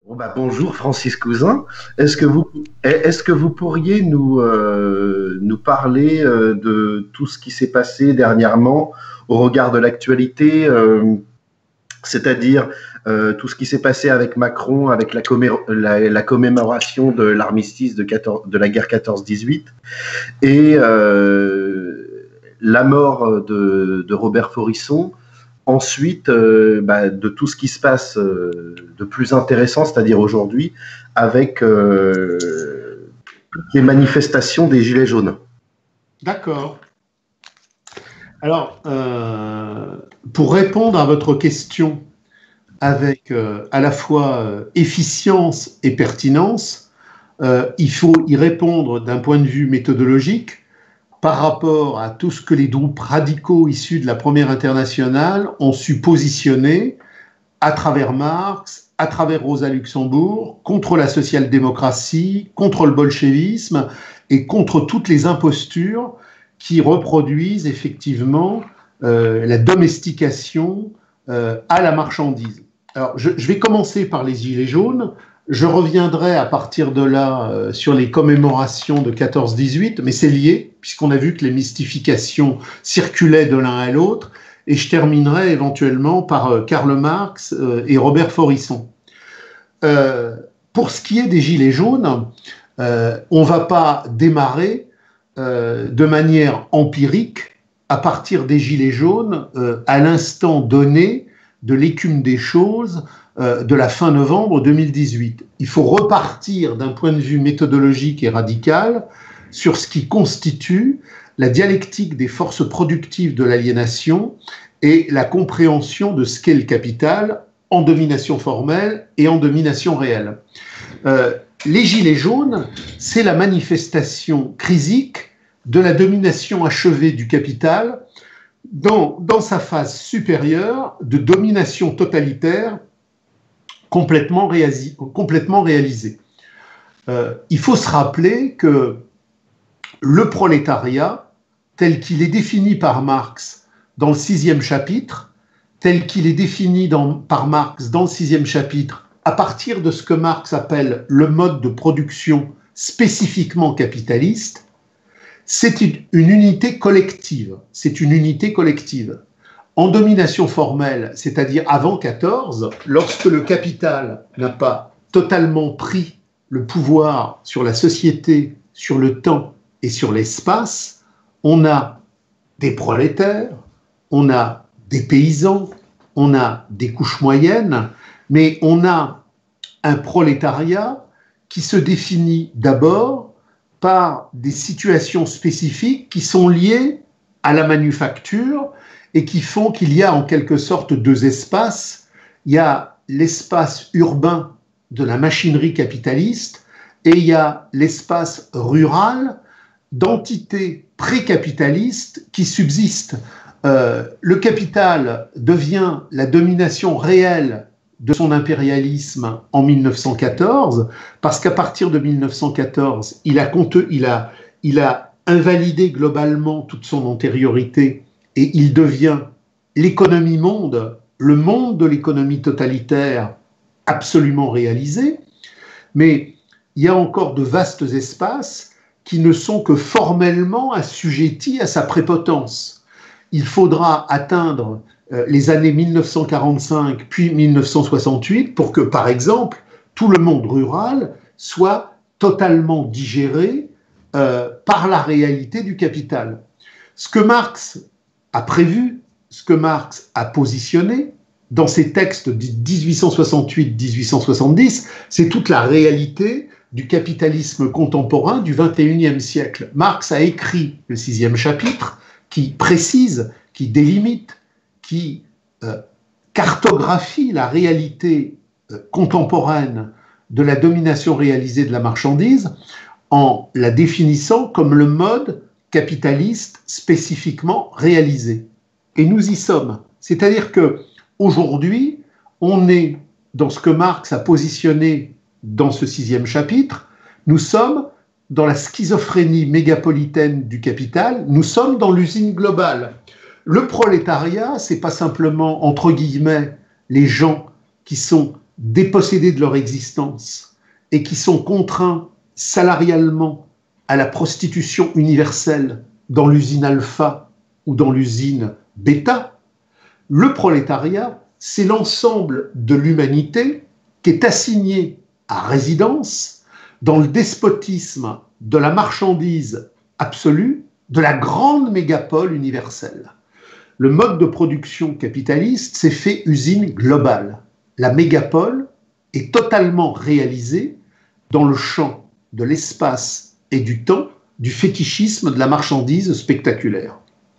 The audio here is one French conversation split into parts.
Bon, bah, bonjour Francis Cousin. Est-ce que vous pourriez nous parler de tout ce qui s'est passé dernièrement au regard de l'actualité, c'est-à-dire tout ce qui s'est passé avec Macron, avec la commémoration de l'armistice de la guerre 14-18 et la mort de Robert Forisson. Ensuite, de tout ce qui se passe de plus intéressant, c'est-à-dire aujourd'hui, avec les manifestations des Gilets jaunes. D'accord. Alors, pour répondre à votre question avec à la fois efficience et pertinence, il faut y répondre d'un point de vue méthodologique par rapport à tout ce que les groupes radicaux issus de la Première Internationale ont su positionner à travers Marx, à travers Rosa Luxembourg, contre la social-démocratie, contre le bolchevisme et contre toutes les impostures qui reproduisent effectivement la domestication à la marchandise. Alors, je vais commencer par les Gilets jaunes. Je reviendrai à partir de là sur les commémorations de 14-18, mais c'est lié, puisqu'on a vu que les mystifications circulaient de l'un à l'autre, et je terminerai éventuellement par Karl Marx et Robert Forisson. Pour ce qui est des Gilets jaunes, on ne va pas démarrer de manière empirique à partir des Gilets jaunes à l'instant donné de l'écume des choses de la fin novembre 2018. Il faut repartir d'un point de vue méthodologique et radical sur ce qui constitue la dialectique des forces productives de l'aliénation et la compréhension de ce qu'est le capital en domination formelle et en domination réelle. Les Gilets jaunes, c'est la manifestation crisique de la domination achevée du capital dans sa phase supérieure de domination totalitaire complètement réalisée. Il faut se rappeler que le prolétariat, tel qu'il est défini par Marx dans le 6e chapitre, tel qu'il est défini par Marx dans le 6e chapitre, à partir de ce que Marx appelle le mode de production spécifiquement capitaliste, c'est une unité collective. C'est une unité collective. En domination formelle, c'est-à-dire avant 14, lorsque le capital n'a pas totalement pris le pouvoir sur la société, sur le temps et sur l'espace, on a des prolétaires, on a des paysans, on a des couches moyennes, mais on a un prolétariat qui se définit d'abord par des situations spécifiques qui sont liées à la manufacture et qui font qu'il y a en quelque sorte deux espaces. Il y a l'espace urbain de la machinerie capitaliste et il y a l'espace rural d'entités pré-capitalistes qui subsistent. Le capital devient la domination réelle de son impérialisme en 1914, parce qu'à partir de 1914, il a invalidé globalement toute son antériorité et il devient l'économie monde, le monde de l'économie totalitaire absolument réalisé, mais il y a encore de vastes espaces qui ne sont que formellement assujettis à sa prépotence. Il faudra atteindre les années 1945 puis 1968 pour que, par exemple, tout le monde rural soit totalement digéré par la réalité du capital. Ce que Marx a prévu, ce que Marx a positionné dans ses textes de 1868-1870, c'est toute la réalité du capitalisme contemporain du XXIe siècle. Marx a écrit le 6e chapitre qui précise, qui délimite, qui cartographie la réalité contemporaine de la domination réalisée de la marchandise en la définissant comme le mode capitaliste spécifiquement réalisé. Et nous y sommes. C'est-à-dire qu'aujourd'hui, on est dans ce que Marx a positionné dans ce 6e chapitre, nous sommes dans la schizophrénie mégapolitaine du capital, nous sommes dans l'usine globale. Le prolétariat, c'est pas simplement, entre guillemets, les gens qui sont dépossédés de leur existence et qui sont contraints salarialement à la prostitution universelle dans l'usine alpha ou dans l'usine bêta, le prolétariat, c'est l'ensemble de l'humanité qui est assignée à résidence dans le despotisme de la marchandise absolue, de la grande mégapole universelle. Le mode de production capitaliste s'est fait usine globale. La mégapole est totalement réalisée dans le champ de l'espace et du temps du fétichisme de la marchandise spectaculaire.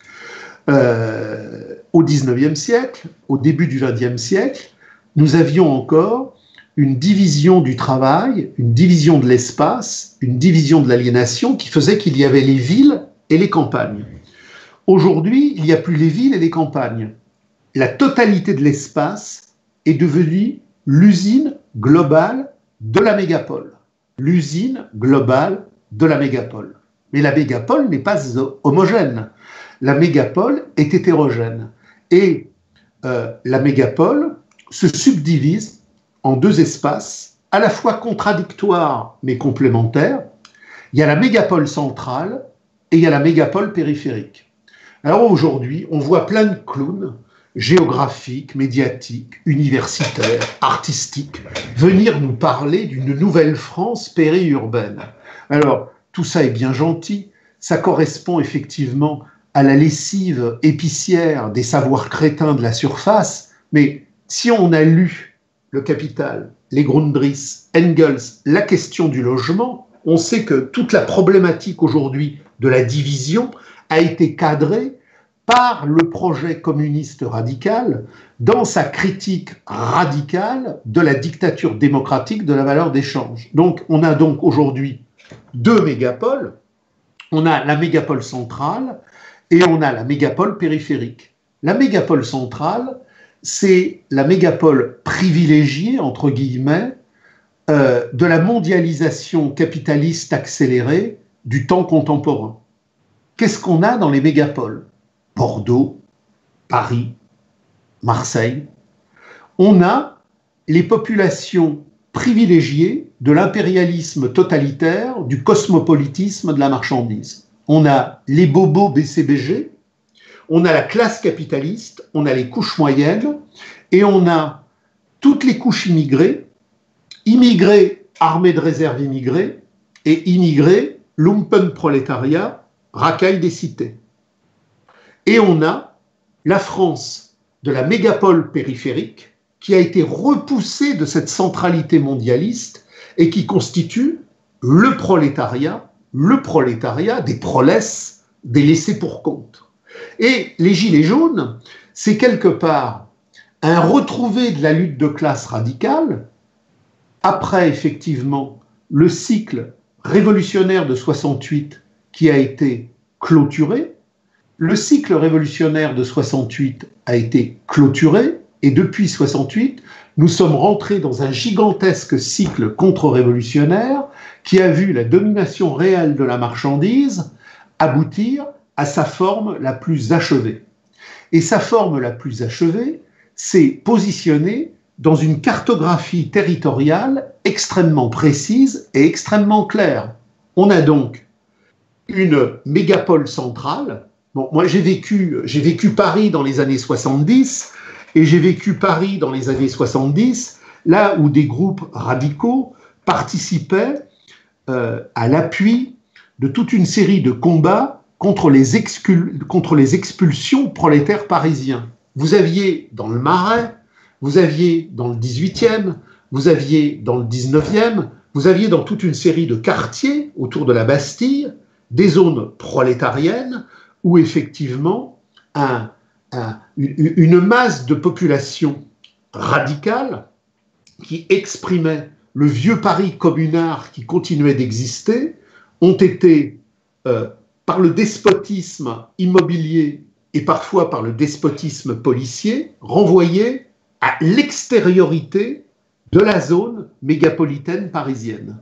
Au XIXe siècle, au début du XXe siècle, nous avions encore une division du travail, une division de l'espace, une division de l'aliénation qui faisait qu'il y avait les villes et les campagnes. Aujourd'hui, il n'y a plus les villes et les campagnes. La totalité de l'espace est devenue l'usine globale de la mégapole. L'usine globale de la mégapole. Mais la mégapole n'est pas homogène. La mégapole est hétérogène. Et la mégapole se subdivise en deux espaces, à la fois contradictoires mais complémentaires. Il y a la mégapole centrale et il y a la mégapole périphérique. Alors aujourd'hui, on voit plein de clowns géographiques, médiatiques, universitaires, artistiques, venir nous parler d'une nouvelle France périurbaine. Alors, tout ça est bien gentil, ça correspond effectivement à la lessive épicière des savoirs crétins de la surface, mais si on a lu Le Capital, les Grundrisse, Engels, la question du logement, on sait que toute la problématique aujourd'hui de la division a été cadrée par le projet communiste radical dans sa critique radicale de la dictature démocratique de la valeur d'échange. Donc, on a donc aujourd'hui deux mégapoles. On a la mégapole centrale et on a la mégapole périphérique. La mégapole centrale, c'est la mégapole privilégiée, entre guillemets, de la mondialisation capitaliste accélérée du temps contemporain. Qu'est-ce qu'on a dans les mégapoles ? Bordeaux, Paris, Marseille. On a les populations privilégiées de l'impérialisme totalitaire, du cosmopolitisme de la marchandise. On a les bobos BCBG, on a la classe capitaliste, on a les couches moyennes, et on a toutes les couches immigrées, immigrés armés de réserve immigrés, et immigrés lumpenprolétariat, racaille des cités. Et on a la France de la mégapole périphérique qui a été repoussée de cette centralité mondialiste et qui constitue le prolétariat des prolesses, des laissés pour compte. Et les Gilets jaunes, c'est quelque part un retrouvé de la lutte de classe radicale après effectivement le cycle révolutionnaire de 68 qui a été clôturé. Le cycle révolutionnaire de 68 a été clôturé et depuis 68, nous sommes rentrés dans un gigantesque cycle contre-révolutionnaire qui a vu la domination réelle de la marchandise aboutir à sa forme la plus achevée. Et sa forme la plus achevée, c'est positionner dans une cartographie territoriale extrêmement précise et extrêmement claire. On a donc une mégapole centrale. Bon, moi, j'ai vécu Paris dans les années 70 et j'ai vécu Paris dans les années 70, là où des groupes radicaux participaient à l'appui de toute une série de combats contre les expulsions prolétaires parisiens. Vous aviez dans le Marais, vous aviez dans le 18e, vous aviez dans le 19e, vous aviez dans toute une série de quartiers autour de la Bastille des zones prolétariennes où effectivement une masse de population radicale qui exprimait le vieux Paris communard qui continuait d'exister ont été, par le despotisme immobilier et parfois par le despotisme policier, renvoyés à l'extériorité de la zone mégapolitaine parisienne.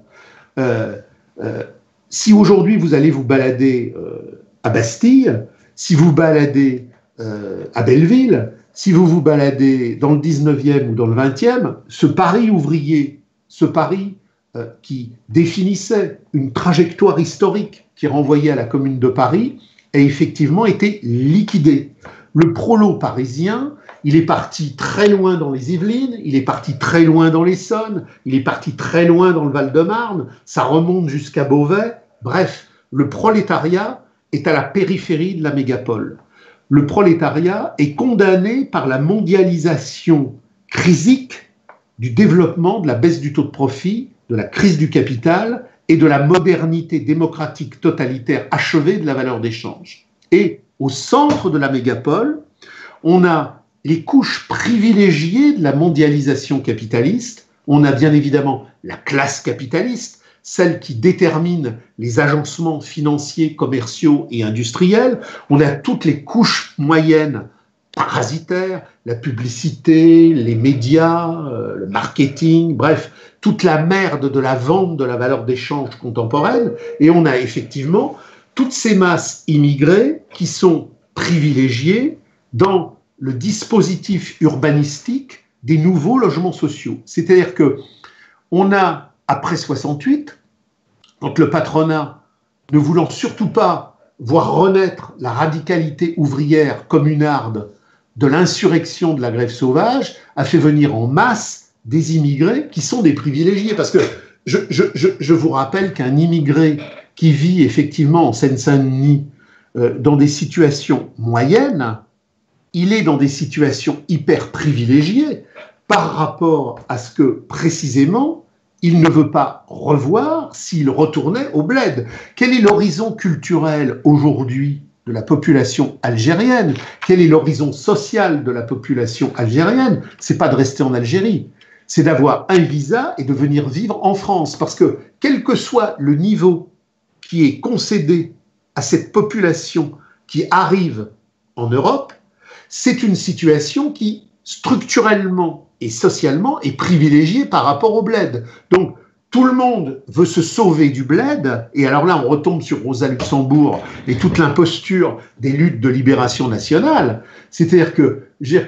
Si aujourd'hui vous allez vous balader à Bastille, si vous baladez à Belleville, si vous vous baladez dans le 19e ou dans le 20e, ce Paris ouvrier, ce Paris qui définissait une trajectoire historique qui renvoyait à la Commune de Paris, a effectivement été liquidé. Le prolo parisien, il est parti très loin dans les Yvelines, il est parti très loin dans l'Essonne, il est parti très loin dans le Val-de-Marne, ça remonte jusqu'à Beauvais. Bref, le prolétariat est à la périphérie de la mégapole. Le prolétariat est condamné par la mondialisation crisique du développement, de la baisse du taux de profit, de la crise du capital et de la modernité démocratique totalitaire achevée de la valeur d'échange. Et au centre de la mégapole, on a les couches privilégiées de la mondialisation capitaliste. On a bien évidemment la classe capitaliste, celle qui détermine les agencements financiers, commerciaux et industriels. On a toutes les couches moyennes parasitaires, la publicité, les médias, le marketing, bref, toute la merde de la vente de la valeur d'échange contemporaine. Et on a effectivement toutes ces masses immigrées qui sont privilégiées dans le dispositif urbanistique des nouveaux logements sociaux. C'est-à-dire que on a, après 68, quand le patronat, ne voulant surtout pas voir renaître la radicalité ouvrière communarde de l'insurrection de la grève sauvage, a fait venir en masse des immigrés qui sont des privilégiés. Parce que je vous rappelle qu'un immigré qui vit effectivement en Seine-Saint-Denis dans des situations moyennes, il est dans des situations hyper privilégiées par rapport à ce que, précisément, il ne veut pas revoir s'il retournait au bled. Quel est l'horizon culturel aujourd'hui de la population algérienne? Quel est l'horizon social de la population algérienne? C'est pas de rester en Algérie, c'est d'avoir un visa et de venir vivre en France. Parce que, quel que soit le niveau qui est concédé à cette population qui arrive en Europe, c'est une situation qui, structurellement et socialement, est privilégiée par rapport au bled. Donc, tout le monde veut se sauver du bled, et alors là, on retombe sur Rosa Luxembourg et toute l'imposture des luttes de libération nationale. C'est-à-dire que,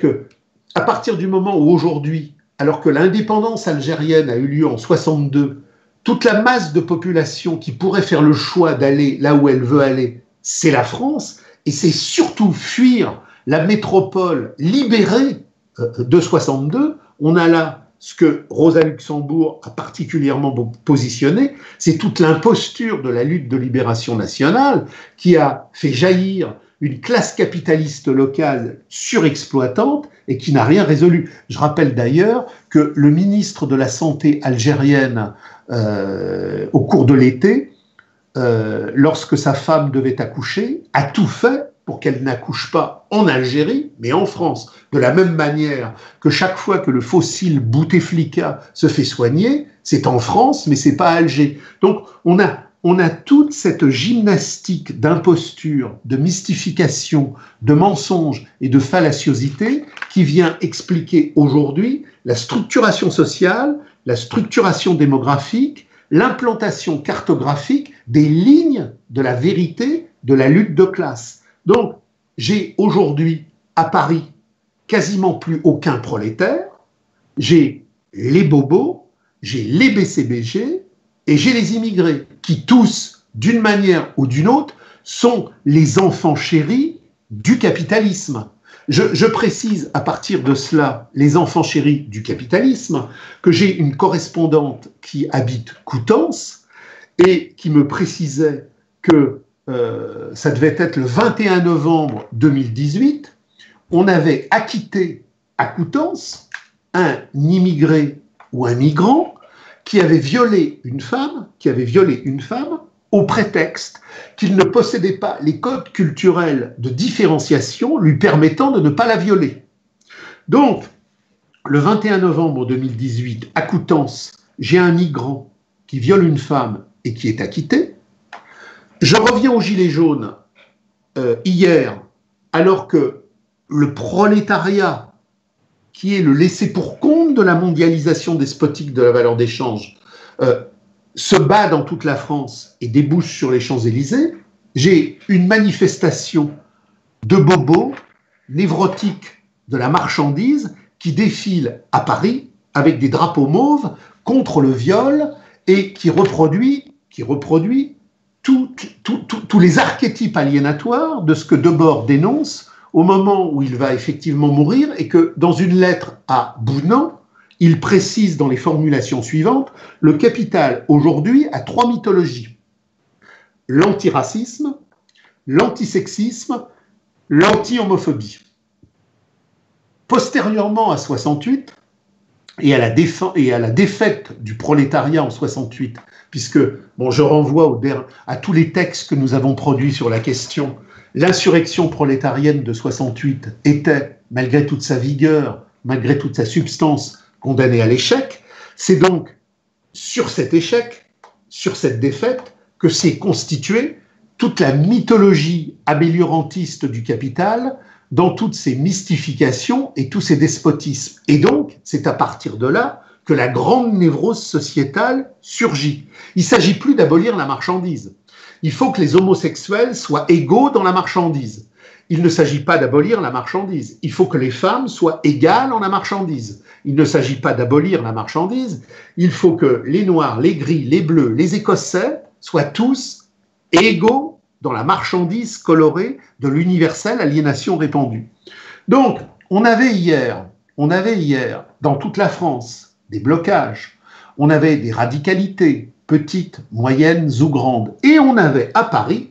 à partir du moment où aujourd'hui, alors que l'indépendance algérienne a eu lieu en 62, toute la masse de population qui pourrait faire le choix d'aller là où elle veut aller, c'est la France, et c'est surtout fuir la métropole libérée de 62. On a là ce que Rosa Luxembourg a particulièrement positionné, c'est toute l'imposture de la lutte de libération nationale qui a fait jaillir une classe capitaliste locale surexploitante et qui n'a rien résolu. Je rappelle d'ailleurs que le ministre de la Santé algérienne, au cours de l'été, lorsque sa femme devait accoucher, a tout fait pour qu'elle n'accouche pas en Algérie, mais en France. De la même manière que chaque fois que le fossile Bouteflika se fait soigner, c'est en France, mais c'est pas à Alger. Donc on a toute cette gymnastique d'imposture, de mystification, de mensonge et de fallaciosité qui vient expliquer aujourd'hui la structuration sociale, la structuration démographique, l'implantation cartographique des lignes de la vérité de la lutte de classe. Donc, j'ai aujourd'hui à Paris quasiment plus aucun prolétaire, j'ai les bobos, j'ai les BCBG et j'ai les immigrés qui tous, d'une manière ou d'une autre, sont les enfants chéris du capitalisme. Je précise à partir de cela, les enfants chéris du capitalisme, que j'ai une correspondante qui habite Coutances et qui me précisait que ça devait être le 21 novembre 2018, on avait acquitté à Coutances un immigré ou un migrant qui avait violé une femme, au prétexte qu'il ne possédait pas les codes culturels de différenciation lui permettant de ne pas la violer. Donc, le 21 novembre 2018, à Coutances, j'ai un migrant qui viole une femme et qui est acquitté. Je reviens aux Gilets jaunes hier, alors que le prolétariat, qui est le laissé-pour-compte de la mondialisation despotique de la valeur d'échange, se bat dans toute la France et débouche sur les Champs-Élysées, j'ai une manifestation de bobos névrotiques de la marchandise qui défile à Paris avec des drapeaux mauves contre le viol et qui reproduit tous les archétypes aliénatoires de ce que Debord dénonce au moment où il va effectivement mourir, et que dans une lettre à Bounan, il précise dans les formulations suivantes: le capital aujourd'hui a 3 mythologies: l'antiracisme, l'antisexisme, l'anti-homophobie. Postérieurement à 68 et à la défaite du prolétariat en 68, puisque, bon, je renvoie à tous les textes que nous avons produits sur la question, l'insurrection prolétarienne de 68 était, malgré toute sa vigueur, malgré toute sa substance, condamnée à l'échec. C'est donc sur cet échec, sur cette défaite, que s'est constituée toute la mythologie ameliorantiste du capital, dans toutes ses mystifications et tous ses despotismes. Et donc, c'est à partir de là que la grande névrose sociétale surgit. Il ne s'agit plus d'abolir la marchandise. Il faut que les homosexuels soient égaux dans la marchandise. Il ne s'agit pas d'abolir la marchandise. Il faut que les femmes soient égales en la marchandise. Il ne s'agit pas d'abolir la marchandise. Il faut que les Noirs, les Gris, les Bleus, les Écossais soient tous égaux dans la marchandise colorée de l'universelle aliénation répandue. Donc, on avait hier, dans toute la France, des blocages, on avait des radicalités, petites, moyennes ou grandes, et on avait à Paris,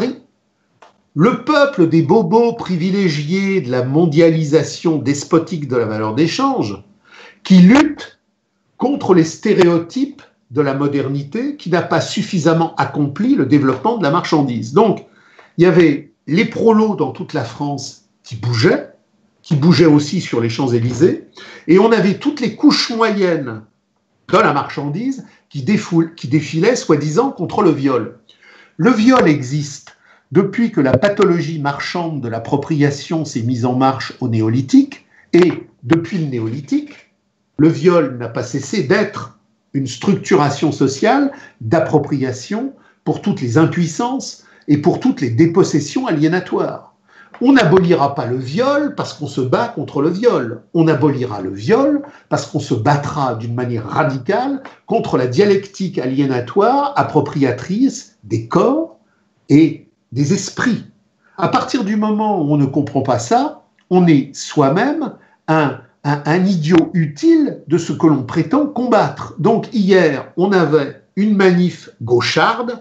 le peuple des bobos privilégiés de la mondialisation despotique de la valeur d'échange, qui lutte contre les stéréotypes de la modernité qui n'a pas suffisamment accompli le développement de la marchandise. Donc, il y avait les prolos dans toute la France qui bougeaient aussi sur les Champs-Élysées, et on avait toutes les couches moyennes de la marchandise qui défilaient soi-disant contre le viol. Le viol existe depuis que la pathologie marchande de l'appropriation s'est mise en marche au néolithique, et depuis le néolithique, le viol n'a pas cessé d'être une structuration sociale d'appropriation pour toutes les impuissances et pour toutes les dépossessions aliénatoires. On n'abolira pas le viol parce qu'on se bat contre le viol. On abolira le viol parce qu'on se battra d'une manière radicale contre la dialectique aliénatoire appropriatrice des corps et des esprits. À partir du moment où on ne comprend pas ça, on est soi-même un idiot utile de ce que l'on prétend combattre. Donc hier, on avait une manif gaucharde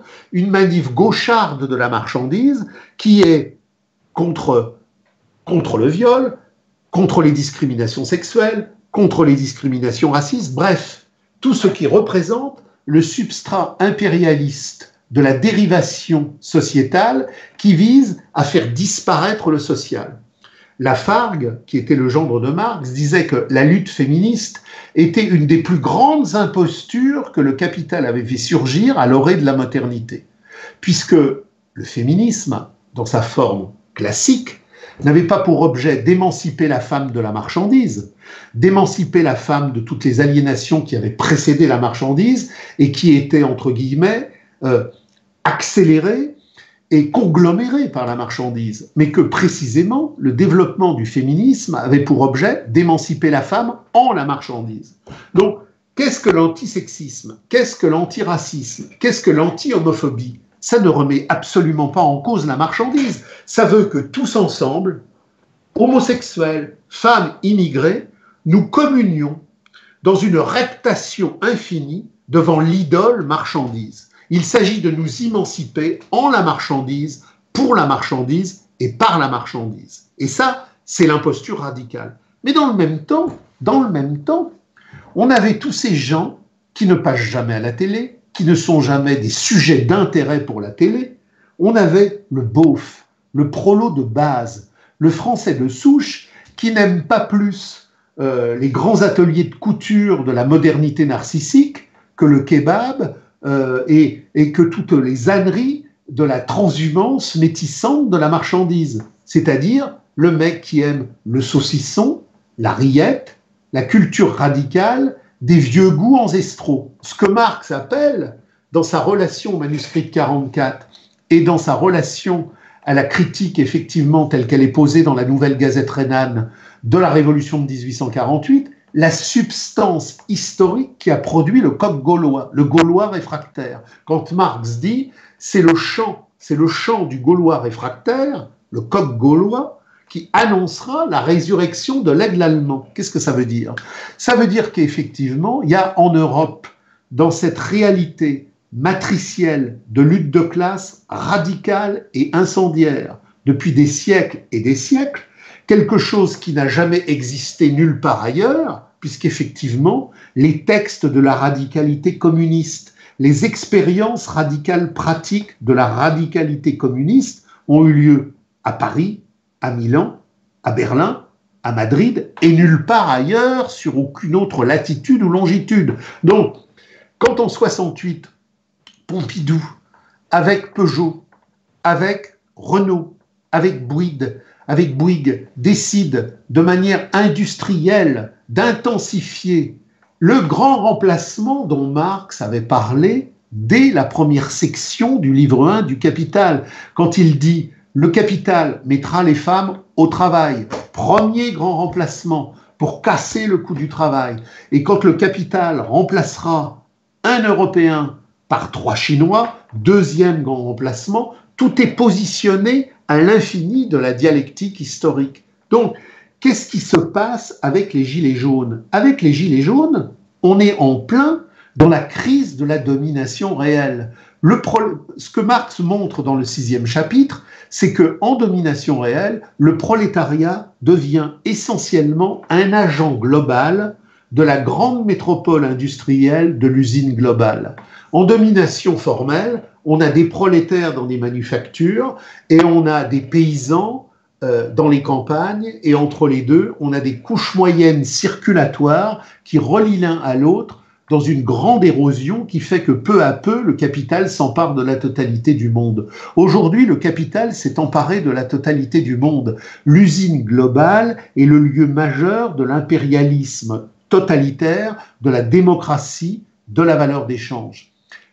de la marchandise qui est contre le viol, contre les discriminations sexuelles, contre les discriminations racistes, bref, tout ce qui représente le substrat impérialiste de la dérivation sociétale qui vise à faire disparaître le social. Lafargue, qui était le gendre de Marx, disait que la lutte féministe était une des plus grandes impostures que le capital avait fait surgir à l'orée de la modernité, puisque le féminisme, dans sa forme classique, n'avait pas pour objet d'émanciper la femme de la marchandise, d'émanciper la femme de toutes les aliénations qui avaient précédé la marchandise et qui étaient, entre guillemets, accélérées et congloméré par la marchandise, mais que précisément le développement du féminisme avait pour objet d'émanciper la femme en la marchandise. Donc, qu'est-ce que l'antisexisme? Qu'est-ce que l'antiracisme? Qu'est-ce que l'anti-homophobie? Ça ne remet absolument pas en cause la marchandise. Ça veut que tous ensemble, homosexuels, femmes immigrées, nous communions dans une reptation infinie devant l'idole marchandise. Il s'agit de nous émanciper en la marchandise, pour la marchandise et par la marchandise. Et ça, c'est l'imposture radicale. Mais dans le même temps, on avait tous ces gens qui ne passent jamais à la télé, qui ne sont jamais des sujets d'intérêt pour la télé. On avait le beauf, le prolo de base, le français de souche qui n'aime pas plus les grands ateliers de couture de la modernité narcissique que le kebab, et que toutes les âneries de la transhumance métissante de la marchandise. C'est-à-dire le mec qui aime le saucisson, la rillette, la culture radicale des vieux goûts ancestraux. Ce que Marx appelle, dans sa relation au manuscrit de 44 et dans sa relation à la critique, effectivement, telle qu'elle est posée dans la Nouvelle Gazette rhénane de la révolution de 1848, la substance historique qui a produit le coq gaulois, le Gaulois réfractaire. Quand Marx dit c'est le chant du Gaulois réfractaire, le coq gaulois, qui annoncera la résurrection de l'aigle allemand. Qu'est-ce que ça veut dire? Ça veut dire qu'effectivement, il y a en Europe, dans cette réalité matricielle de lutte de classe radicale et incendiaire, depuis des siècles et des siècles, quelque chose qui n'a jamais existé nulle part ailleurs, puisqu'effectivement, les textes de la radicalité communiste, les expériences radicales pratiques de la radicalité communiste ont eu lieu à Paris, à Milan, à Berlin, à Madrid, et nulle part ailleurs, sur aucune autre latitude ou longitude. Donc, quand en 68, Pompidou, avec Peugeot, avec Renault, avec Bouygues, décide de manière industrielle d'intensifier le grand remplacement dont Marx avait parlé dès la première section du livre 1 du Capital, quand il dit « Le Capital mettra les femmes au travail ». Premier grand remplacement pour casser le coût du travail. Et quand le Capital remplacera un Européen par 3 Chinois, deuxième grand remplacement, tout est positionné à l'infini de la dialectique historique. Donc, qu'est-ce qui se passe avec les Gilets jaunes? Avec les Gilets jaunes, on est en plein dans la crise de la domination réelle. Ce que Marx montre dans le 6e chapitre, c'est qu'en domination réelle, le prolétariat devient essentiellement un agent global de la grande métropole industrielle de l'usine globale. En domination formelle, on a des prolétaires dans des manufactures et on a des paysans dans les campagnes, et entre les deux, on a des couches moyennes circulatoires qui relient l'un à l'autre dans une grande érosion qui fait que peu à peu, le capital s'empare de la totalité du monde. Aujourd'hui, le capital s'est emparé de la totalité du monde. L'usine globale est le lieu majeur de l'impérialisme totalitaire, de la démocratie, de la valeur d'échange.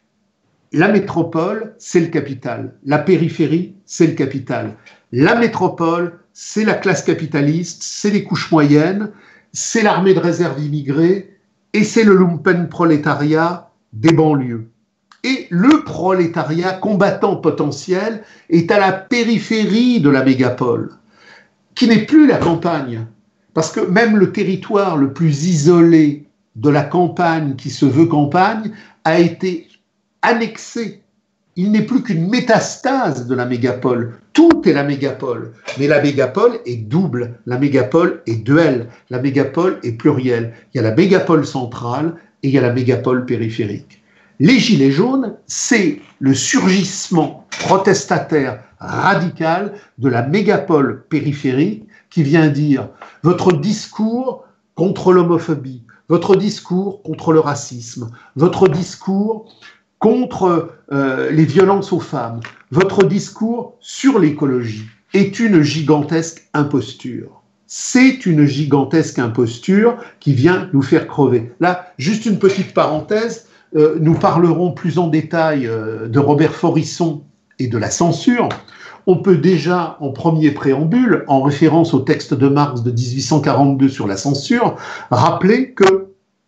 La métropole, c'est le capital. La périphérie, c'est le capital. La métropole, c'est la classe capitaliste, c'est les couches moyennes, c'est l'armée de réserve immigrée et c'est le lumpenprolétariat des banlieues. Et le prolétariat combattant potentiel est à la périphérie de la mégapole, qui n'est plus la campagne. Parce que même le territoire le plus isolé de la campagne qui se veut campagne a été annexé. Il n'est plus qu'une métastase de la mégapole. Tout est la mégapole. Mais la mégapole est double. La mégapole est duelle. La mégapole est plurielle. Il y a la mégapole centrale et il y a la mégapole périphérique. Les Gilets jaunes, c'est le surgissement protestataire radical de la mégapole périphérique qui vient dire votre discours contre l'homophobie, votre discours contre le racisme, votre discours contre les violences aux femmes, votre discours sur l'écologie est une gigantesque imposture. C'est une gigantesque imposture qui vient nous faire crever. Là, juste une petite parenthèse, nous parlerons plus en détail de Robert Forisson et de la censure. On peut déjà, en premier préambule, en référence au texte de Marx de 1842 sur la censure, rappeler que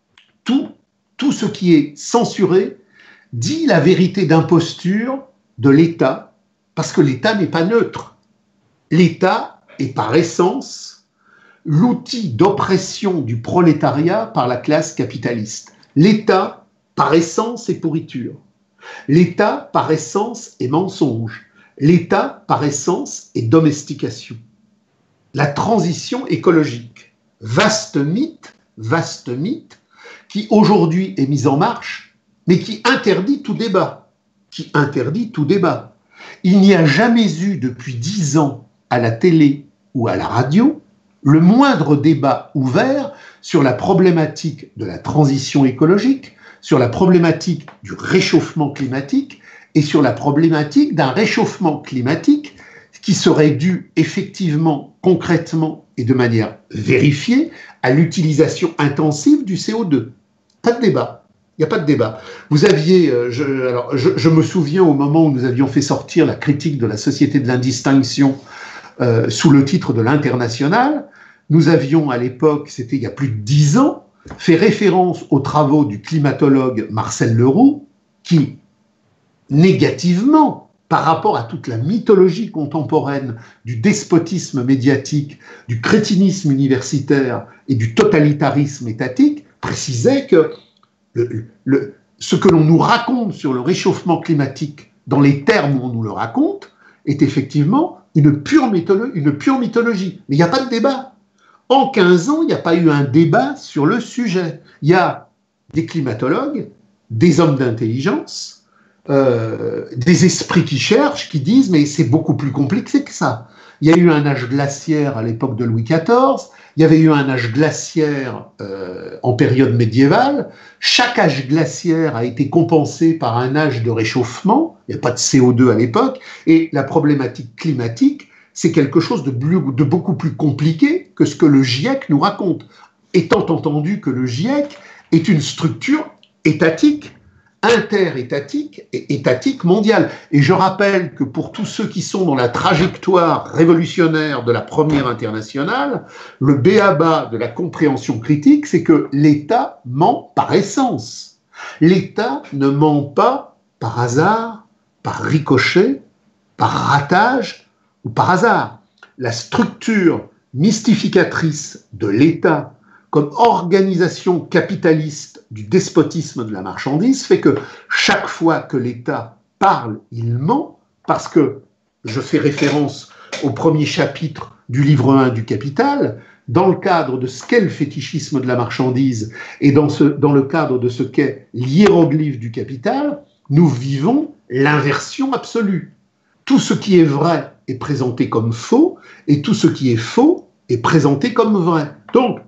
tout ce qui est censuré dit la vérité d'imposture de l'État, parce que l'État n'est pas neutre. L'État est par essence l'outil d'oppression du prolétariat par la classe capitaliste. L'État, par essence, est pourriture. L'État, par essence, est mensonge. L'État, par essence, est domestication. La transition écologique, vaste mythe, qui aujourd'hui est mise en marche, mais qui interdit tout débat. Il n'y a jamais eu depuis 10 ans à la télé ou à la radio le moindre débat ouvert sur la problématique de la transition écologique, sur la problématique du réchauffement climatique et sur la problématique d'un réchauffement climatique qui serait dû effectivement, concrètement et de manière vérifiée à l'utilisation intensive du CO2. Pas de débat. Il n'y a pas de débat. Vous aviez, je me souviens au moment où nous avions fait sortir la critique de la Société de l'Indistinction sous le titre de l'International, nous avions à l'époque, c'était il y a plus de 10 ans, fait référence aux travaux du climatologue Marcel Leroux, qui, négativement, par rapport à toute la mythologie contemporaine du despotisme médiatique, du crétinisme universitaire et du totalitarisme étatique, précisait que ce que l'on nous raconte sur le réchauffement climatique, dans les termes où on nous le raconte, est effectivement une pure mythologie. Mais il n'y a pas de débat. En 15 ans, il n'y a pas eu un débat sur le sujet. Il y a des climatologues, des hommes d'intelligence, des esprits qui cherchent, qui disent mais c'est beaucoup plus compliqué que ça. Il y a eu un âge glaciaire à l'époque de Louis XIV, il y avait eu un âge glaciaire en période médiévale. Chaque âge glaciaire a été compensé par un âge de réchauffement. Il n'y a pas de CO2 à l'époque. Et la problématique climatique, c'est quelque chose de beaucoup plus compliqué que ce que le GIEC nous raconte. Étant entendu que le GIEC est une structure étatique, interétatique et étatique mondiale. Et je rappelle que pour tous ceux qui sont dans la trajectoire révolutionnaire de la première internationale, le b.a.-ba de la compréhension critique, c'est que l'État ment par essence. L'État ne ment pas par hasard, par ricochet, par ratage ou par hasard. La structure mystificatrice de l'État comme organisation capitaliste du despotisme de la marchandise fait que chaque fois que l'État parle, il ment, parce que, je fais référence au premier chapitre du livre 1 du Capital, dans le cadre de ce qu'est le fétichisme de la marchandise et dans le cadre de ce qu'est l'hiéroglyphe du Capital, nous vivons l'inversion absolue. Tout ce qui est vrai est présenté comme faux, et tout ce qui est faux est présenté comme vrai. Donc,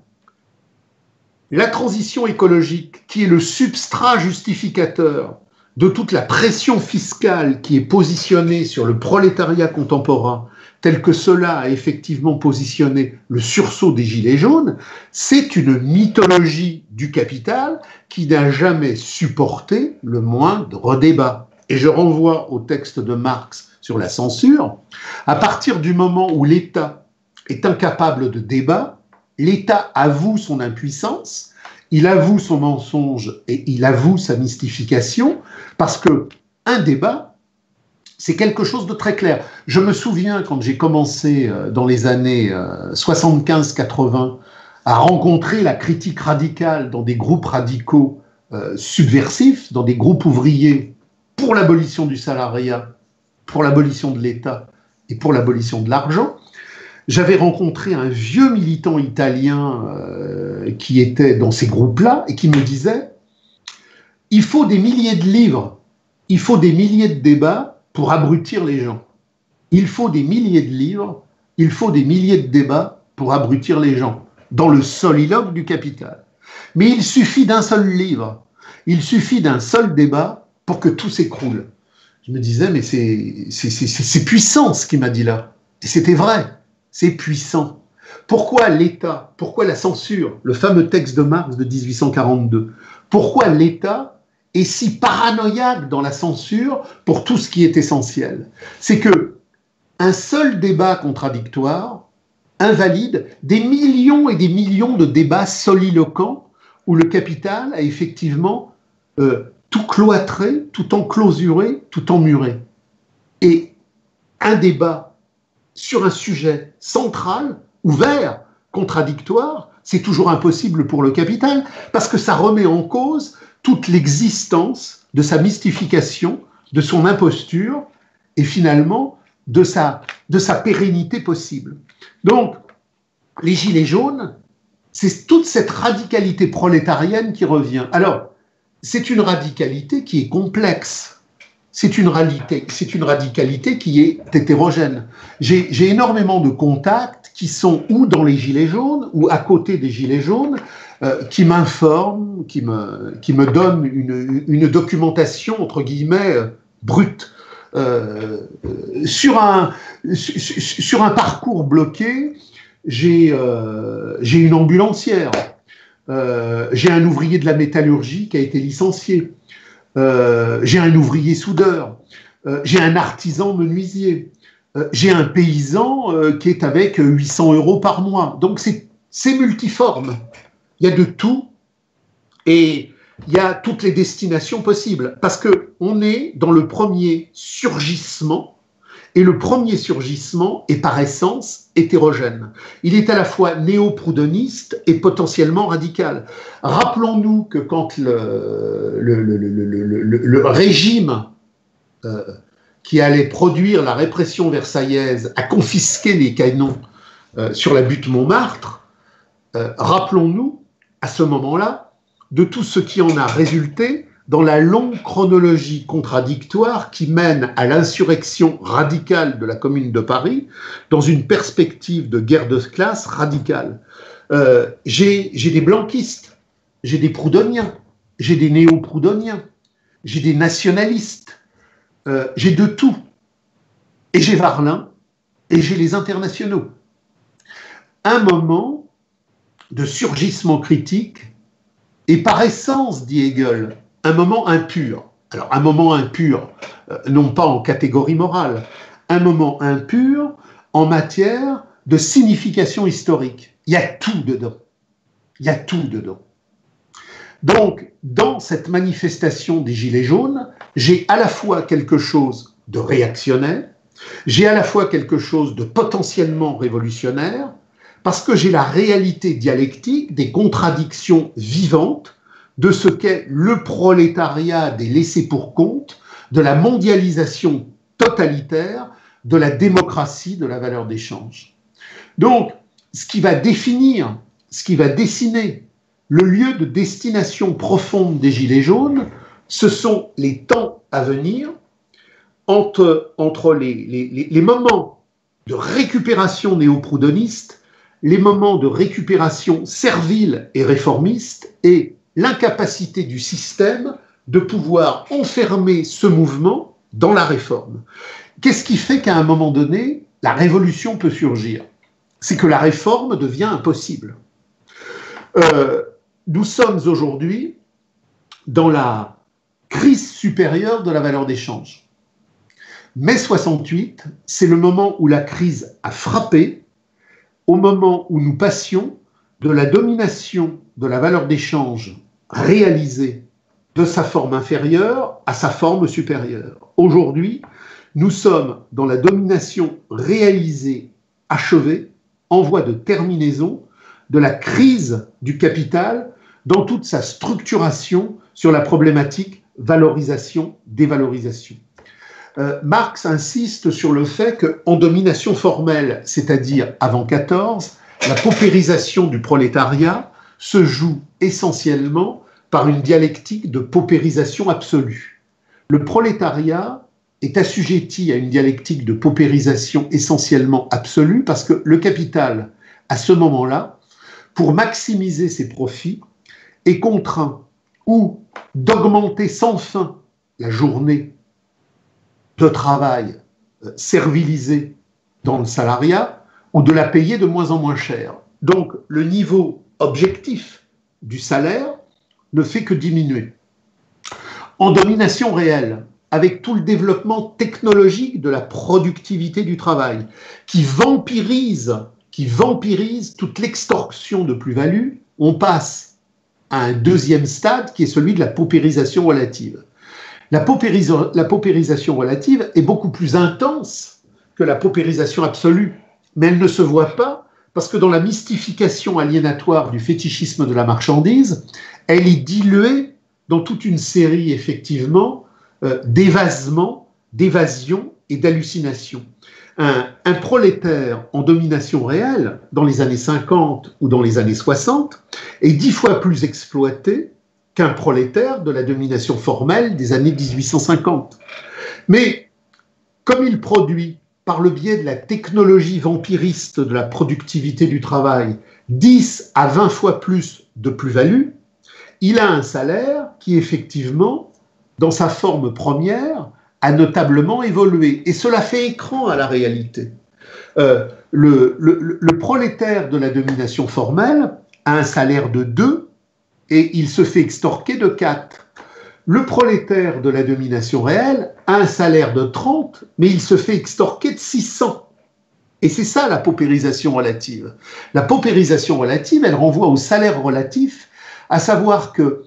la transition écologique, qui est le substrat justificateur de toute la pression fiscale qui est positionnée sur le prolétariat contemporain, tel que cela a effectivement positionné le sursaut des Gilets jaunes, c'est une mythologie du capital qui n'a jamais supporté le moindre débat. Et je renvoie au texte de Marx sur la censure. À partir du moment où l'État est incapable de débat, l'État avoue son impuissance, il avoue son mensonge et il avoue sa mystification, parce que un débat, c'est quelque chose de très clair. Je me souviens quand j'ai commencé dans les années 75-80 à rencontrer la critique radicale dans des groupes radicaux subversifs, dans des groupes ouvriers pour l'abolition du salariat, pour l'abolition de l'État et pour l'abolition de l'argent. J'avais rencontré un vieux militant italien qui était dans ces groupes-là et qui me disait « Il faut des milliers de livres, il faut des milliers de débats pour abrutir les gens. Il faut des milliers de livres, il faut des milliers de débats pour abrutir les gens. » Dans le soliloque du Capital. Mais il suffit d'un seul livre, il suffit d'un seul débat pour que tout s'écroule. Je me disais « Mais c'est puissant ce qu'il m'a dit là. » Et c'était vrai. C'est puissant. Pourquoi l'État, pourquoi la censure, le fameux texte de Marx de 1842, pourquoi l'État est si paranoïaque dans la censure pour tout ce qui est essentiel? C'est que un seul débat contradictoire invalide des millions et des millions de débats soliloquents où le capital a effectivement tout cloîtré, tout enclosuré, tout emmuré. Et un débat sur un sujet central, ouvert, contradictoire, c'est toujours impossible pour le capital, parce que ça remet en cause toute l'existence de sa mystification, de son imposture, et finalement de sa pérennité possible. Donc, les Gilets jaunes, c'est toute cette radicalité prolétarienne qui revient. Alors, c'est une radicalité qui est complexe. C'est une radicalité qui est hétérogène. J'ai énormément de contacts qui sont ou dans les Gilets jaunes ou à côté des Gilets jaunes, qui m'informent, qui me donnent une documentation, entre guillemets, brute. Sur un parcours bloqué, j'ai une ambulancière, j'ai un ouvrier de la métallurgie qui a été licencié. J'ai un ouvrier soudeur, j'ai un artisan menuisier, j'ai un paysan qui est avec 800 € par mois. Donc c'est c'est multiforme. Il y a de tout et il y a toutes les destinations possibles. Parce qu'on est dans le premier surgissement, et le premier surgissement est par essence hétérogène. Il est à la fois néo-proudhoniste et potentiellement radical. Rappelons-nous que quand le régime qui allait produire la répression versaillaise a confisqué les canons sur la butte Montmartre, rappelons-nous à ce moment-là de tout ce qui en a résulté dans la longue chronologie contradictoire qui mène à l'insurrection radicale de la Commune de Paris dans une perspective de guerre de classe radicale. J'ai des blanquistes, j'ai des proudhoniens, j'ai des néo-proudhoniens, j'ai des nationalistes, j'ai de tout. Et j'ai Varlin, et j'ai les internationaux. Un moment de surgissement critique, et par essence, dit Hegel, un moment impur. Alors, un moment impur, non pas en catégorie morale, un moment impur en matière de signification historique. Il y a tout dedans. Il y a tout dedans. Donc, dans cette manifestation des Gilets jaunes, j'ai à la fois quelque chose de réactionnaire, j'ai à la fois quelque chose de potentiellement révolutionnaire, parce que j'ai la réalité dialectique des contradictions vivantes de ce qu'est le prolétariat des laissés-pour-compte, de la mondialisation totalitaire, de la démocratie, de la valeur d'échange. Donc, ce qui va définir, ce qui va dessiner le lieu de destination profonde des Gilets jaunes, ce sont les temps à venir entre les moments de récupération néo-proudhoniste, les moments de récupération servile et réformiste et l'incapacité du système de pouvoir enfermer ce mouvement dans la réforme. Qu'est-ce qui fait qu'à un moment donné, la révolution peut surgir? C'est que la réforme devient impossible. Nous sommes aujourd'hui dans la crise supérieure de la valeur d'échange. Mai 68, c'est le moment où la crise a frappé, au moment où nous passions de la domination de la valeur d'échange réalisée de sa forme inférieure à sa forme supérieure. Aujourd'hui, nous sommes dans la domination réalisée, achevée, en voie de terminaison, de la crise du capital dans toute sa structuration sur la problématique valorisation-dévalorisation. Marx insiste sur le fait qu'en domination formelle, c'est-à-dire avant 14, la paupérisation du prolétariat se joue essentiellement par une dialectique de paupérisation absolue. Le prolétariat est assujetti à une dialectique de paupérisation essentiellement absolue parce que le capital, à ce moment-là, pour maximiser ses profits, est contraint ou d'augmenter sans fin la journée de travail servilisé dans le salariat ou de la payer de moins en moins cher. Donc le niveau objectif du salaire ne fait que diminuer. En domination réelle, avec tout le développement technologique de la productivité du travail, qui vampirise toute l'extorsion de plus-value, on passe à un deuxième stade qui est celui de la paupérisation relative. La paupérisation relative est beaucoup plus intense que la paupérisation absolue, mais elle ne se voit pas parce que dans la mystification aliénatoire du fétichisme de la marchandise, elle est diluée dans toute une série, effectivement, d'évasements, d'évasions et d'hallucinations. Un prolétaire en domination réelle, dans les années 50 ou dans les années 60, est 10 fois plus exploité qu'un prolétaire de la domination formelle des années 1850. Mais comme il produit, par le biais de la technologie vampiriste de la productivité du travail, 10 à 20 fois plus de plus-value, il a un salaire qui, effectivement, dans sa forme première, a notablement évolué. Et cela fait écran à la réalité. Le prolétaire de la domination formelle a un salaire de 2 et il se fait extorquer de 4. Le prolétaire de la domination réelle a un salaire de 30, mais il se fait extorquer de 600. Et c'est ça la paupérisation relative. La paupérisation relative, elle renvoie au salaire relatif, à savoir que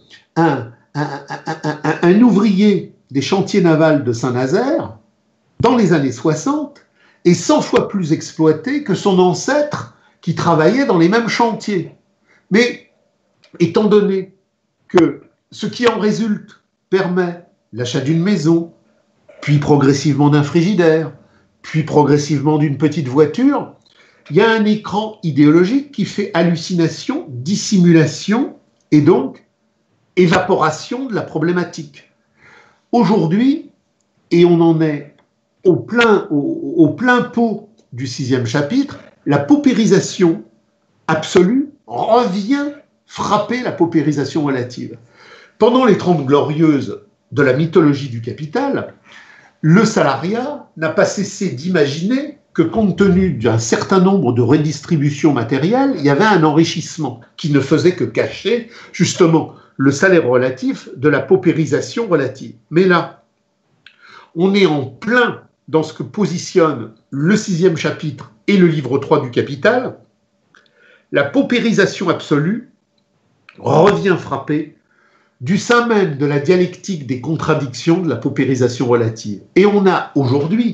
un ouvrier des chantiers navals de Saint-Nazaire, dans les années 60, est 100 fois plus exploité que son ancêtre qui travaillait dans les mêmes chantiers. Mais étant donné que ce qui en résulte permet l'achat d'une maison, puis progressivement d'un frigidaire, puis progressivement d'une petite voiture, il y a un écran idéologique qui fait hallucination, dissimulation et donc évaporation de la problématique. Aujourd'hui, et on en est au plein pot du 6e chapitre, la paupérisation absolue revient frapper la paupérisation relative. Pendant les 30 glorieuses de la mythologie du capital, le salariat n'a pas cessé d'imaginer que compte tenu d'un certain nombre de redistributions matérielles, il y avait un enrichissement qui ne faisait que cacher justement le salaire relatif de la paupérisation relative. Mais là, on est en plein dans ce que positionne le 6e chapitre et le livre 3 du Capital. La paupérisation absolue revient frapper du sein même de la dialectique des contradictions de la paupérisation relative. Et on a aujourd'hui,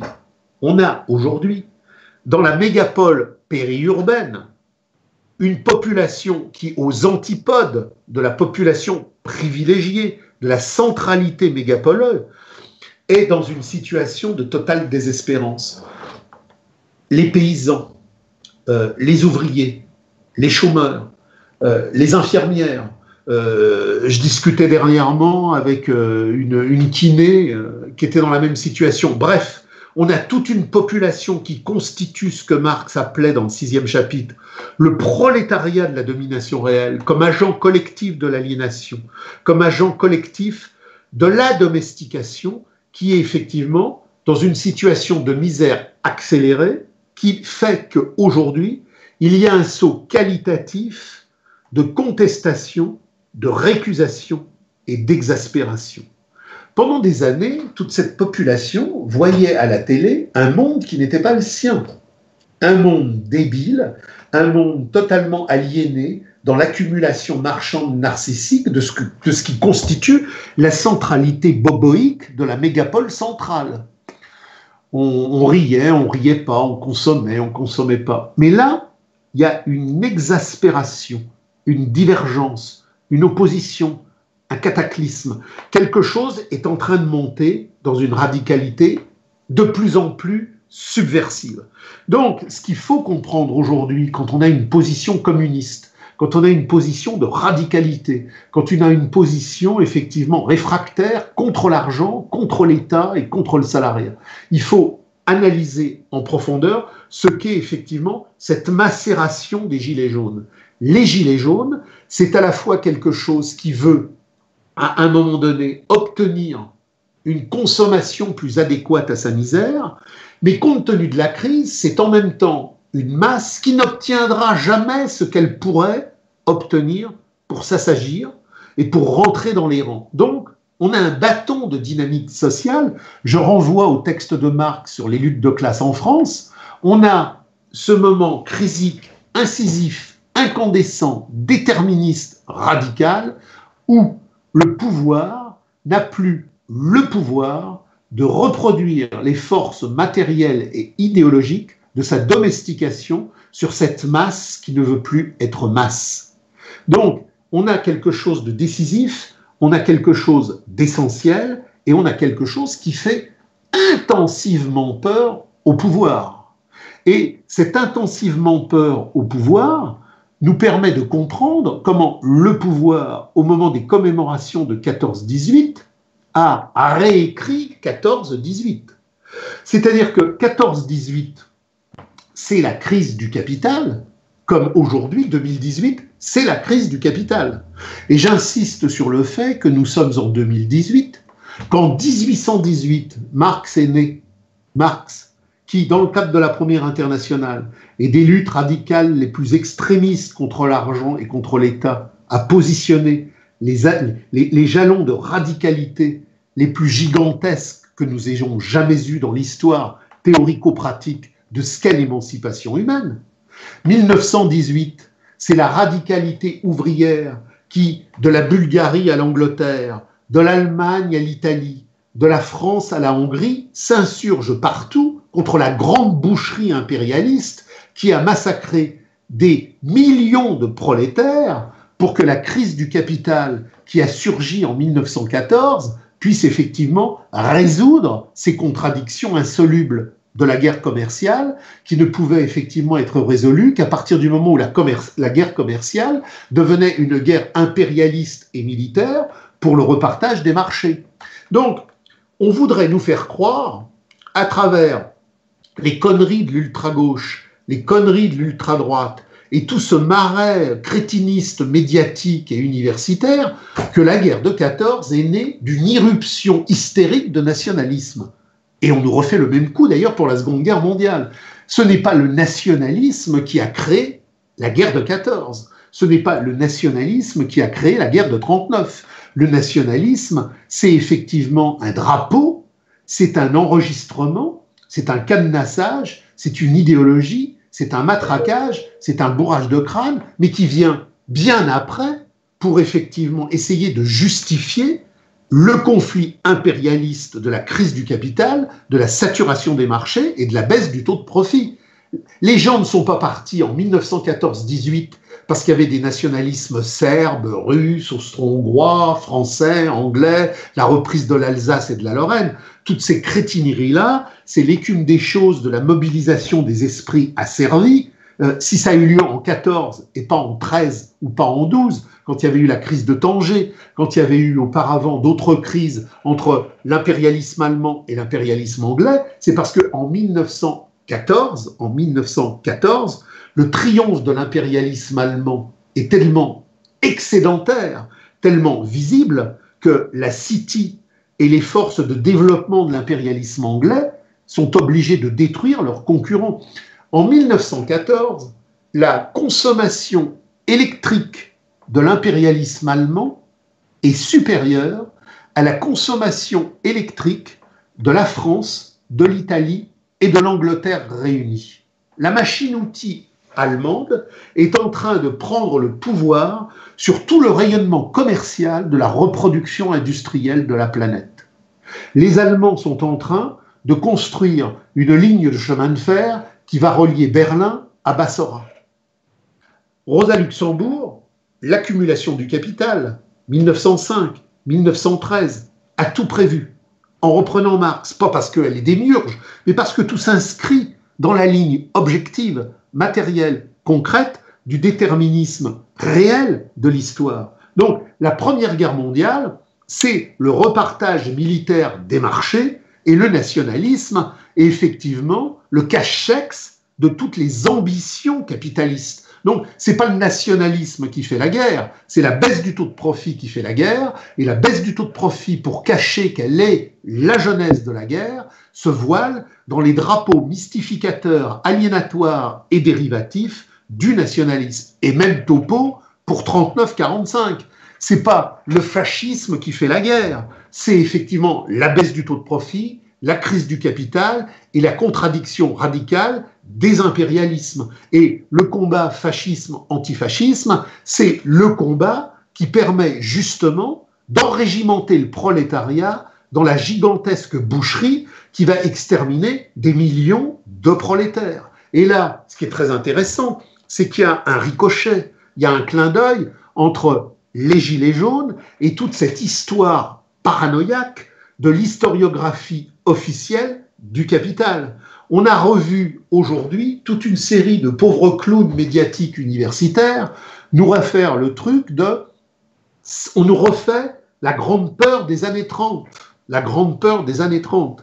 dans la mégapole périurbaine, une population qui, aux antipodes de la population privilégiée, de la centralité mégapole, est dans une situation de totale désespérance. Les paysans, les ouvriers, les chômeurs, les infirmières. Je discutais dernièrement avec une kiné qui était dans la même situation. Bref, on a toute une population qui constitue ce que Marx appelait dans le 6e chapitre le prolétariat de la domination réelle, comme agent collectif de l'aliénation, comme agent collectif de la domestication, qui est effectivement dans une situation de misère accélérée, qui fait qu'aujourd'hui, il y a un saut qualitatif de contestation, de récusation et d'exaspération. Pendant des années, toute cette population voyait à la télé un monde qui n'était pas le sien, un monde débile, un monde totalement aliéné dans l'accumulation marchande narcissique de ce qui constitue la centralité boboïque de la mégapole centrale. On riait, on riait pas, on consommait pas. Mais là, il y a une exaspération, une divergence, une opposition, un cataclysme. Quelque chose est en train de monter dans une radicalité de plus en plus subversive. Donc, ce qu'il faut comprendre aujourd'hui, quand on a une position communiste, quand on a une position de radicalité, quand on a une position effectivement réfractaire contre l'argent, contre l'État et contre le salariat, il faut analyser en profondeur ce qu'est effectivement cette macération des gilets jaunes. Les gilets jaunes, c'est à la fois quelque chose qui veut, à un moment donné, obtenir une consommation plus adéquate à sa misère, mais compte tenu de la crise, c'est en même temps une masse qui n'obtiendra jamais ce qu'elle pourrait obtenir pour s'assagir et pour rentrer dans les rangs. Donc, on a un bâton de dynamique sociale. Je renvoie au texte de Marx sur les luttes de classe en France. On a ce moment crisique, incisif, incandescent, déterministe, radical, où le pouvoir n'a plus le pouvoir de reproduire les forces matérielles et idéologiques de sa domestication sur cette masse qui ne veut plus être masse. Donc, on a quelque chose de décisif, on a quelque chose d'essentiel, et on a quelque chose qui fait intensivement peur au pouvoir. Et cet intensivement peur au pouvoir nous permet de comprendre comment le pouvoir, au moment des commémorations de 14-18, a réécrit 14-18. C'est-à-dire que 14-18, c'est la crise du capital, comme aujourd'hui, 2018, c'est la crise du capital. Et j'insiste sur le fait que nous sommes en 2018, qu'en 1818, Marx est né. Marx, qui, dans le cadre de la Première Internationale et des luttes radicales les plus extrémistes contre l'argent et contre l'État, a positionné les jalons de radicalité les plus gigantesques que nous ayons jamais eus dans l'histoire théorico-pratique de ce qu'est l'émancipation humaine. 1918, c'est la radicalité ouvrière qui, de la Bulgarie à l'Angleterre, de l'Allemagne à l'Italie, de la France à la Hongrie, s'insurge partout contre la grande boucherie impérialiste qui a massacré des millions de prolétaires pour que la crise du capital qui a surgi en 1914 puisse effectivement résoudre ces contradictions insolubles de la guerre commerciale qui ne pouvaient effectivement être résolues qu'à partir du moment où la guerre commerciale devenait une guerre impérialiste et militaire pour le repartage des marchés. Donc, on voudrait nous faire croire, à travers les conneries de l'ultra-gauche, les conneries de l'ultra-droite et tout ce marais crétiniste médiatique et universitaire, que la guerre de 14 est née d'une irruption hystérique de nationalisme. Et on nous refait le même coup d'ailleurs pour la Seconde Guerre mondiale. Ce n'est pas le nationalisme qui a créé la guerre de 14. Ce n'est pas le nationalisme qui a créé la guerre de 39. Le nationalisme, c'est effectivement un drapeau, c'est un enregistrement, c'est un cadenassage, c'est une idéologie, c'est un matraquage, c'est un bourrage de crâne, mais qui vient bien après pour effectivement essayer de justifier le conflit impérialiste de la crise du capital, de la saturation des marchés et de la baisse du taux de profit. Les gens ne sont pas partis en 1914-18 parce qu'il y avait des nationalismes serbes, russes, austro-hongrois, français, anglais, la reprise de l'Alsace et de la Lorraine. Toutes ces crétineries-là, c'est l'écume des choses de la mobilisation des esprits asservis. Si ça a eu lieu en 14 et pas en 13 ou pas en 12, quand il y avait eu la crise de Tanger, quand il y avait eu auparavant d'autres crises entre l'impérialisme allemand et l'impérialisme anglais, c'est parce qu'en 1914, le triomphe de l'impérialisme allemand est tellement excédentaire, tellement visible, que la City et les forces de développement de l'impérialisme anglais sont obligées de détruire leurs concurrents. En 1914, la consommation électrique de l'impérialisme allemand est supérieure à la consommation électrique de la France, de l'Italie et de l'Angleterre réunies. La machine-outil allemande est en train de prendre le pouvoir sur tout le rayonnement commercial de la reproduction industrielle de la planète. Les Allemands sont en train de construire une ligne de chemin de fer qui va relier Berlin à Bassora. Rosa Luxembourg, l'accumulation du capital, 1905, 1913, a tout prévu, en reprenant Marx, pas parce qu'elle est démiurge, mais parce que tout s'inscrit dans la ligne objective, matérielle, concrète, du déterminisme réel de l'histoire. Donc, la Première Guerre mondiale, c'est le repartage militaire des marchés, et le nationalisme est effectivement le cache-chèque de toutes les ambitions capitalistes. Donc, ce n'est pas le nationalisme qui fait la guerre, c'est la baisse du taux de profit qui fait la guerre, et la baisse du taux de profit, pour cacher qu'elle est la genèse de la guerre, se voile dans les drapeaux mystificateurs, aliénatoires et dérivatifs du nationalisme. Et même topo pour 39-45. C'est pas le fascisme qui fait la guerre, c'est effectivement la baisse du taux de profit, la crise du capital et la contradiction radicale des impérialismes. Et le combat fascisme-antifascisme, c'est le combat qui permet justement d'enrégimenter le prolétariat dans la gigantesque boucherie qui va exterminer des millions de prolétaires. Et là, ce qui est très intéressant, c'est qu'il y a un ricochet, il y a un clin d'œil entre les Gilets jaunes et toute cette histoire paranoïaque de l'historiographie officielle du capital. On a revu aujourd'hui toute une série de pauvres clowns médiatiques universitaires nous refaire le truc de... On nous refait la grande peur des années 30. La grande peur des années 30.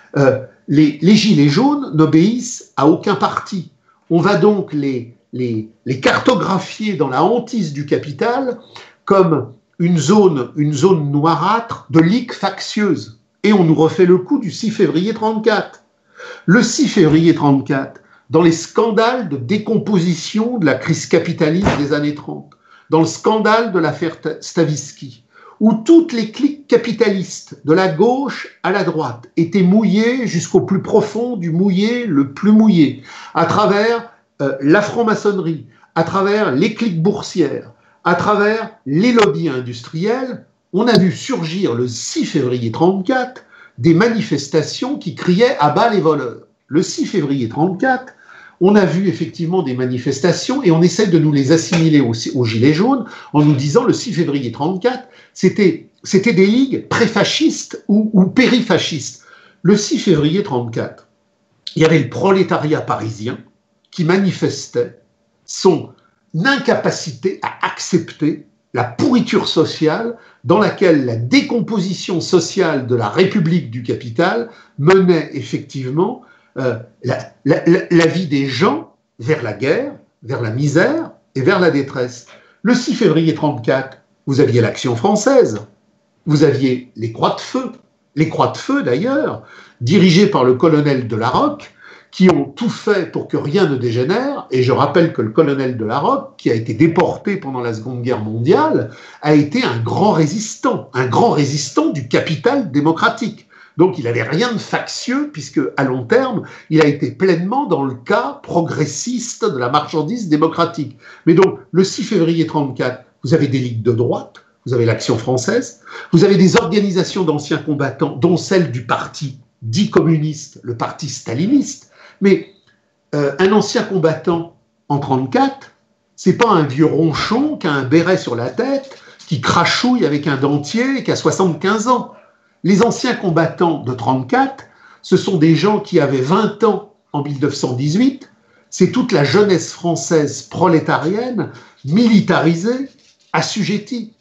Les Gilets jaunes n'obéissent à aucun parti. On va donc les cartographier dans la hantise du capital comme une zone noirâtre de ligue factieuse. Et on nous refait le coup du 6 février 34. Le 6 février 34, dans les scandales de décomposition de la crise capitaliste des années 30, dans le scandale de l'affaire Stavisky, où toutes les cliques capitalistes, de la gauche à la droite, étaient mouillées jusqu'au plus profond du mouillé le plus mouillé, à travers la franc-maçonnerie, à travers les cliques boursières, à travers les lobbies industriels. On a vu surgir le 6 février 1934 des manifestations qui criaient « à bas les voleurs ». Le 6 février 1934, on a vu effectivement des manifestations et on essaie de nous les assimiler aux Gilets jaunes en nous disant le 6 février 1934, c'était des ligues pré-fascistes ou périfascistes. Le 6 février 1934, il y avait le prolétariat parisien qui manifestait son incapacité à accepter la pourriture sociale dans laquelle la décomposition sociale de la République du capital menait effectivement la vie des gens vers la guerre, vers la misère et vers la détresse. Le 6 février 1934, vous aviez l'Action française, vous aviez les Croix de Feu d'ailleurs, dirigées par le colonel de Larocque, qui ont tout fait pour que rien ne dégénère, et je rappelle que le colonel de Larocque, qui a été déporté pendant la Seconde Guerre mondiale, a été un grand résistant du capital démocratique. Donc il n'avait rien de factieux, puisque à long terme, il a été pleinement dans le cas progressiste de la marchandise démocratique. Mais donc, le 6 février 1934, vous avez des ligues de droite, vous avez l'Action française, vous avez des organisations d'anciens combattants, dont celle du parti dit communiste, le parti staliniste. Mais un ancien combattant en 1934, c'est pas un vieux ronchon qui a un béret sur la tête, qui crachouille avec un dentier et qui a 75 ans. Les anciens combattants de 1934, ce sont des gens qui avaient 20 ans en 1918, c'est toute la jeunesse française prolétarienne, militarisée, assujettie.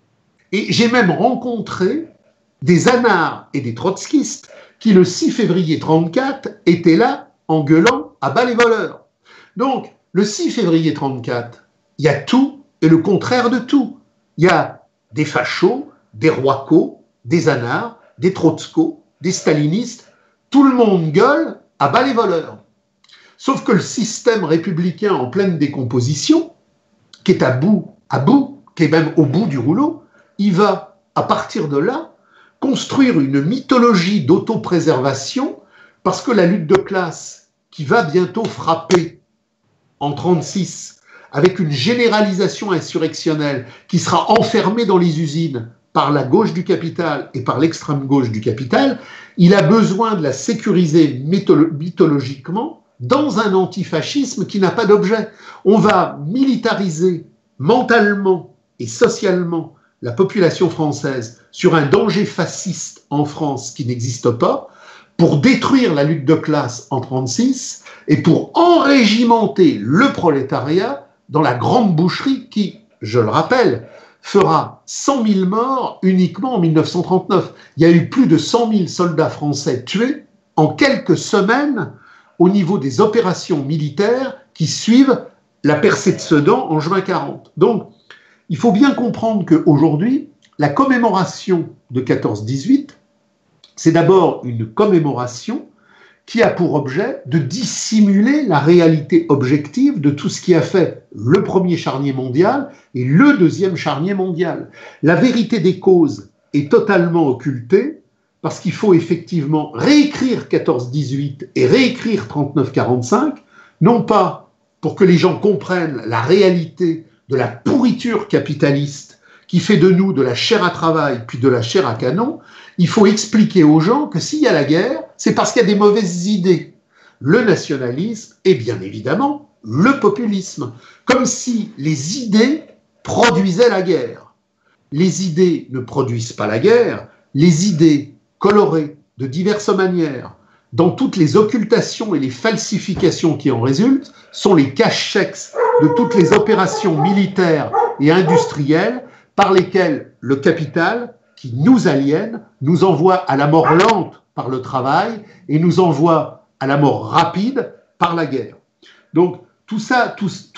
Et j'ai même rencontré des anards et des trotskistes qui, le 6 février 1934, étaient là en gueulant à bas les voleurs. Donc, le 6 février 1934, il y a tout et le contraire de tout. Il y a des fachos, des roicos, des anards, des trotskos, des stalinistes. Tout le monde gueule à bas les voleurs. Sauf que le système républicain en pleine décomposition, qui est à bout, qui est même au bout du rouleau, il va, à partir de là, construire une mythologie d'autopréservation parce que la lutte de classe qui va bientôt frapper en 1936 avec une généralisation insurrectionnelle qui sera enfermée dans les usines par la gauche du capital et par l'extrême gauche du capital, il a besoin de la sécuriser mythologiquement dans un antifascisme qui n'a pas d'objet. On va militariser mentalement et socialement la population française sur un danger fasciste en France qui n'existe pas, pour détruire la lutte de classe en 1936 et pour enrégimenter le prolétariat dans la grande boucherie qui, je le rappelle, fera 100 000 morts uniquement en 1939. Il y a eu plus de 100 000 soldats français tués en quelques semaines au niveau des opérations militaires qui suivent la percée de Sedan en juin 1940. Donc, il faut bien comprendre qu'aujourd'hui, la commémoration de 14-18, c'est d'abord une commémoration qui a pour objet de dissimuler la réalité objective de tout ce qui a fait le premier charnier mondial et le deuxième charnier mondial. La vérité des causes est totalement occultée parce qu'il faut effectivement réécrire 14-18 et réécrire 39-45, non pas pour que les gens comprennent la réalité de la pourriture capitaliste qui fait de nous de la chair à travail puis de la chair à canon. Il faut expliquer aux gens que s'il y a la guerre, c'est parce qu'il y a des mauvaises idées. Le nationalisme et bien évidemment le populisme. Comme si les idées produisaient la guerre. Les idées ne produisent pas la guerre, les idées colorées de diverses manières, dans toutes les occultations et les falsifications qui en résultent, sont les cache-chèques de toutes les opérations militaires et industrielles par lesquelles le capital, qui nous aliène, nous envoie à la mort lente par le travail et nous envoie à la mort rapide par la guerre. Donc tout ça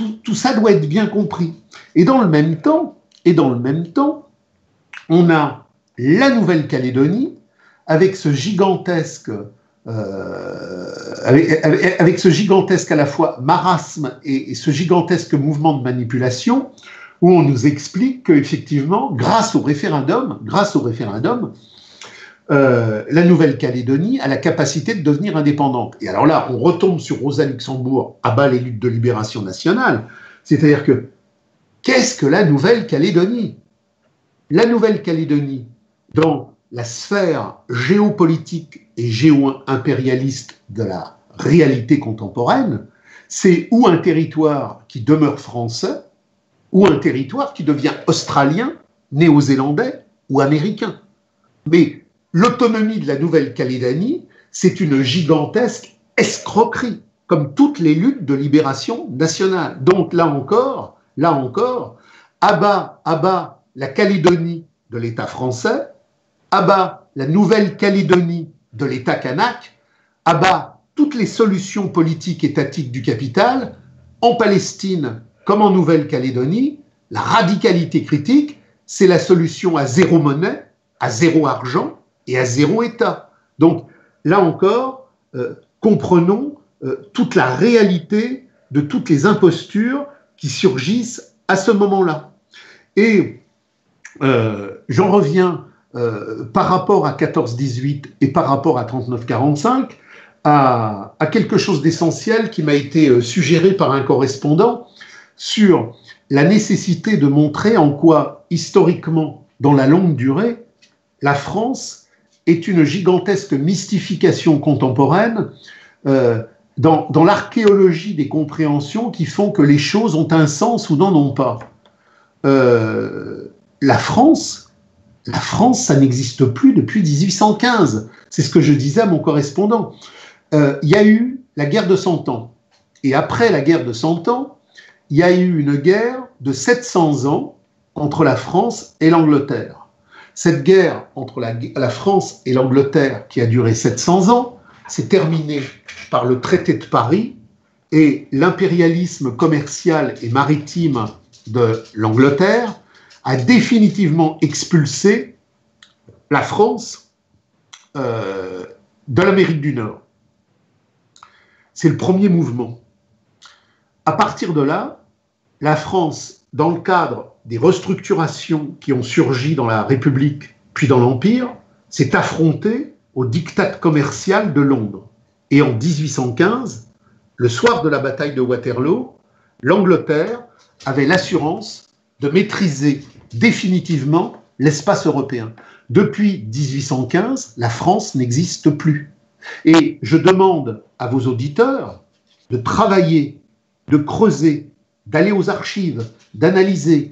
doit être bien compris. Et dans le même temps, on a la Nouvelle-Calédonie avec ce gigantesque à la fois marasme et ce gigantesque mouvement de manipulation où on nous explique qu'effectivement, grâce au référendum, la Nouvelle-Calédonie a la capacité de devenir indépendante. Et alors là, on retombe sur Rosa Luxembourg, à bas les luttes de libération nationale. C'est-à-dire que, qu'est-ce que la Nouvelle-Calédonie? La Nouvelle-Calédonie, dans la sphère géopolitique et géo-impérialiste de la réalité contemporaine, c'est ou un territoire qui demeure français, ou un territoire qui devient australien, néo-zélandais ou américain. Mais l'autonomie de la Nouvelle-Calédonie, c'est une gigantesque escroquerie, comme toutes les luttes de libération nationale. Donc là encore, à bas la Calédonie de l'État français, à bas la Nouvelle-Calédonie de l'État kanak, à bas toutes les solutions politiques étatiques du capital, en Palestine comme en Nouvelle-Calédonie, la radicalité critique, c'est la solution à zéro monnaie, à zéro argent et à zéro État. Donc là encore, comprenons toute la réalité de toutes les impostures qui surgissent à ce moment-là. Et j'en reviens par rapport à 14-18 et par rapport à 39-45 à quelque chose d'essentiel qui m'a été suggéré par un correspondant sur la nécessité de montrer en quoi, historiquement, dans la longue durée, la France est une gigantesque mystification contemporaine dans l'archéologie des compréhensions qui font que les choses ont un sens ou n'en ont pas. La France, ça n'existe plus depuis 1815. C'est ce que je disais à mon correspondant. Il y a eu la guerre de 100 ans. Et après la guerre de 100 ans, il y a eu une guerre de 700 ans entre la France et l'Angleterre. Cette guerre entre la France et l'Angleterre, qui a duré 700 ans, s'est terminée par le traité de Paris et l'impérialisme commercial et maritime de l'Angleterre a définitivement expulsé la France de l'Amérique du Nord. C'est le premier mouvement. À partir de là, la France, dans le cadre des restructurations qui ont surgi dans la République puis dans l'Empire, s'est affrontée au diktat commercial de Londres. Et en 1815, le soir de la bataille de Waterloo, l'Angleterre avait l'assurance de maîtriser définitivement l'espace européen. Depuis 1815, la France n'existe plus. Et je demande à vos auditeurs de travailler, de creuser, d'aller aux archives, d'analyser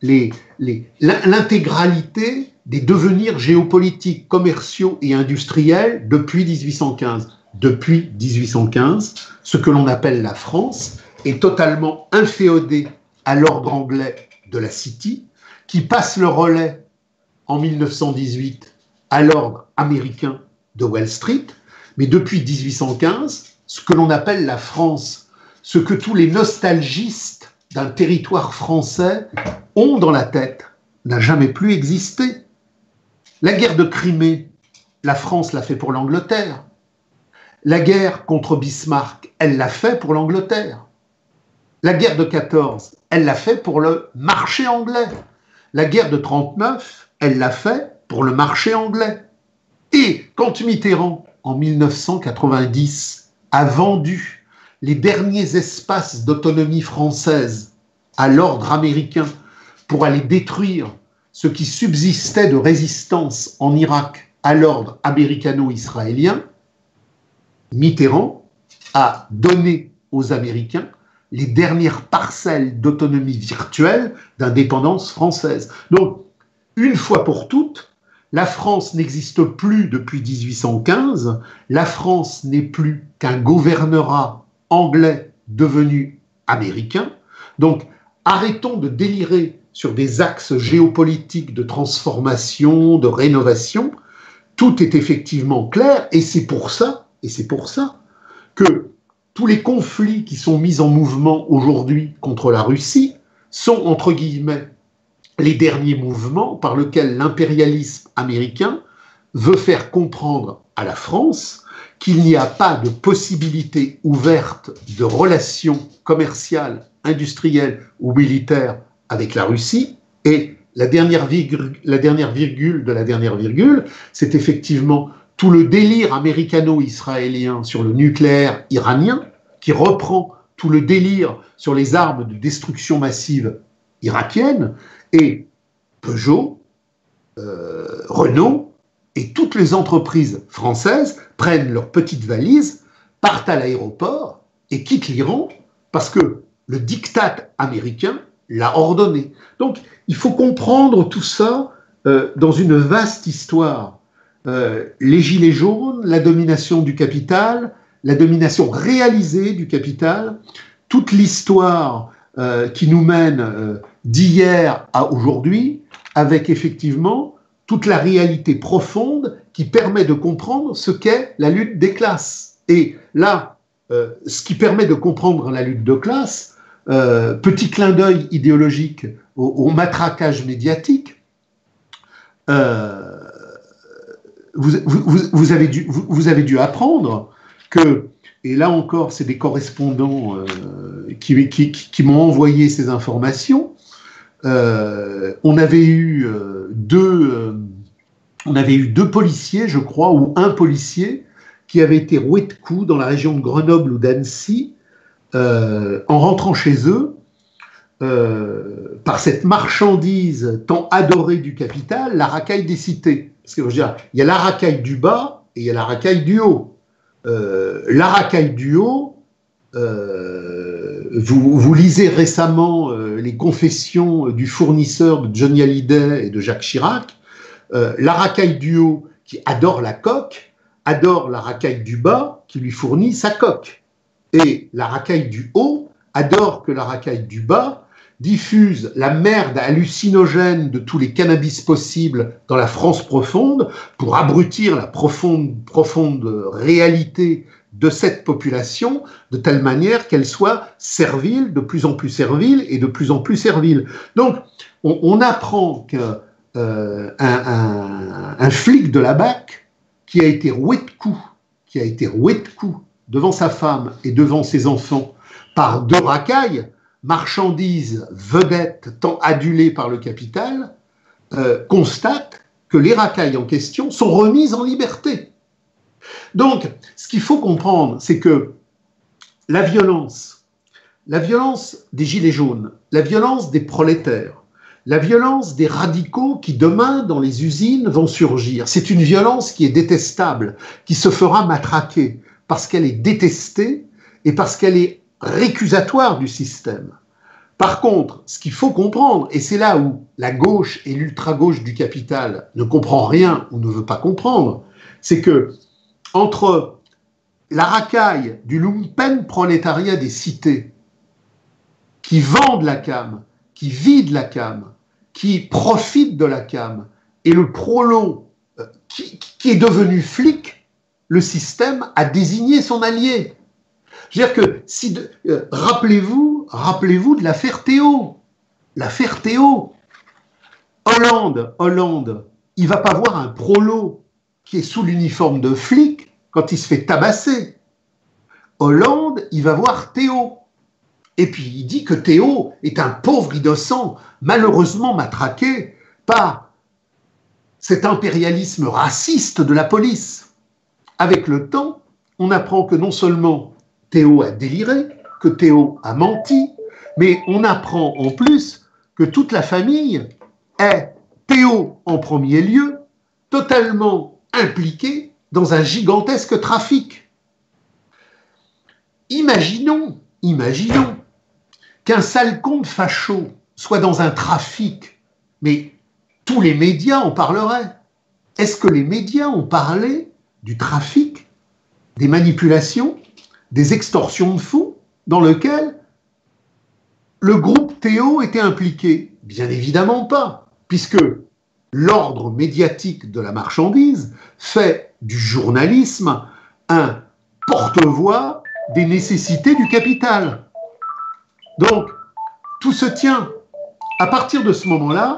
l'intégralité des devenirs géopolitiques, commerciaux et industriels depuis 1815. Depuis 1815, ce que l'on appelle la France est totalement inféodée à l'ordre anglais de la City, qui passe le relais en 1918 à l'ordre américain de Wall Street. Mais depuis 1815, ce que l'on appelle la France, ce que tous les nostalgistes d'un territoire français ont dans la tête, n'a jamais plus existé. La guerre de Crimée, la France l'a fait pour l'Angleterre. La guerre contre Bismarck, elle l'a fait pour l'Angleterre. La guerre de 14, elle l'a fait pour le marché anglais. La guerre de 39, elle l'a fait pour le marché anglais. Et quand Mitterrand, en 1990, a vendu les derniers espaces d'autonomie française à l'ordre américain pour aller détruire ce qui subsistait de résistance en Irak à l'ordre américano-israélien, Mitterrand a donné aux Américains les dernières parcelles d'autonomie virtuelle d'indépendance française. Donc, une fois pour toutes, la France n'existe plus depuis 1815, la France n'est plus qu'un gouvernorat anglais devenu américain. Donc, arrêtons de délirer sur des axes géopolitiques de transformation, de rénovation. Tout est effectivement clair et c'est pour ça que tous les conflits qui sont mis en mouvement aujourd'hui contre la Russie sont, entre guillemets, les derniers mouvements par lesquels l'impérialisme américain veut faire comprendre à la France qu'il n'y a pas de possibilité ouverte de relations commerciales, industrielles ou militaires avec la Russie, et la dernière virgule de la dernière virgule, c'est effectivement tout le délire américano-israélien sur le nucléaire iranien, qui reprend tout le délire sur les armes de destruction massive irakiennes, et Peugeot, Renault et toutes les entreprises françaises prennent leurs petites valises, partent à l'aéroport et quittent l'Iran parce que le diktat américain l'a ordonné. Donc, il faut comprendre tout ça dans une vaste histoire. Les gilets jaunes, la domination du capital, la domination réalisée du capital, toute l'histoire qui nous mène d'hier à aujourd'hui, avec effectivement toute la réalité profonde qui permet de comprendre ce qu'est la lutte des classes. Et là, ce qui permet de comprendre la lutte de classe, petit clin d'œil idéologique au matraquage médiatique, vous avez dû apprendre que, et là encore, c'est des correspondants qui m'ont envoyé ces informations, on avait eu deux policiers, je crois, ou un policier qui avait été roué de coups dans la région de Grenoble ou d'Annecy en rentrant chez eux par cette marchandise tant adorée du capital, la racaille des cités. Parce que je veux dire, il y a la racaille du bas et il y a la racaille du haut. La racaille du haut, vous lisez récemment les confessions du fournisseur de Johnny Hallyday et de Jacques Chirac. La racaille du haut, qui adore la coque, adore la racaille du bas, qui lui fournit sa coque. Et la racaille du haut adore que la racaille du bas diffuse la merde hallucinogène de tous les cannabis possibles dans la France profonde pour abrutir la profonde réalité de cette population de telle manière qu'elle soit servile, de plus en plus servile et de plus en plus servile. Donc, on apprend qu'un flic de la BAC qui a été roué de coups devant sa femme et devant ses enfants par deux racailles, marchandises vedettes tant adulées par le capital, constate que les racailles en question sont remises en liberté. Donc, ce qu'il faut comprendre, c'est que la violence des gilets jaunes, la violence des prolétaires, la violence des radicaux qui demain dans les usines vont surgir, c'est une violence qui est détestable, qui se fera matraquer parce qu'elle est détestée et parce qu'elle est récusatoire du système. Par contre, ce qu'il faut comprendre, et c'est là où la gauche et l'ultra-gauche du capital ne comprend rien ou ne veut pas comprendre, c'est que entre la racaille du lumpen prolétariat des cités qui vendent la cam, qui vide la cam, qui profite de la cam, et le prolo qui est devenu flic, le système a désigné son allié. Je veux dire que, rappelez-vous de l'affaire Théo. L'affaire Théo. Hollande, il va pas voir un prolo qui est sous l'uniforme de flic quand il se fait tabasser. Hollande, il va voir Théo. Et puis il dit que Théo est un pauvre innocent, malheureusement matraqué par cet impérialisme raciste de la police. Avec le temps, on apprend que non seulement Théo a déliré, que Théo a menti, mais on apprend en plus que toute la famille est, Théo en premier lieu, totalement impliquée dans un gigantesque trafic. Imaginons qu'un sale con de facho soit dans un trafic, mais tous les médias en parleraient. Est-ce que les médias ont parlé du trafic, des manipulations, des extorsions de fonds dans lequel le groupe Théo était impliqué? Bien évidemment pas, puisque l'ordre médiatique de la marchandise fait du journalisme un porte-voix des nécessités du capital. Donc, tout se tient. À partir de ce moment-là,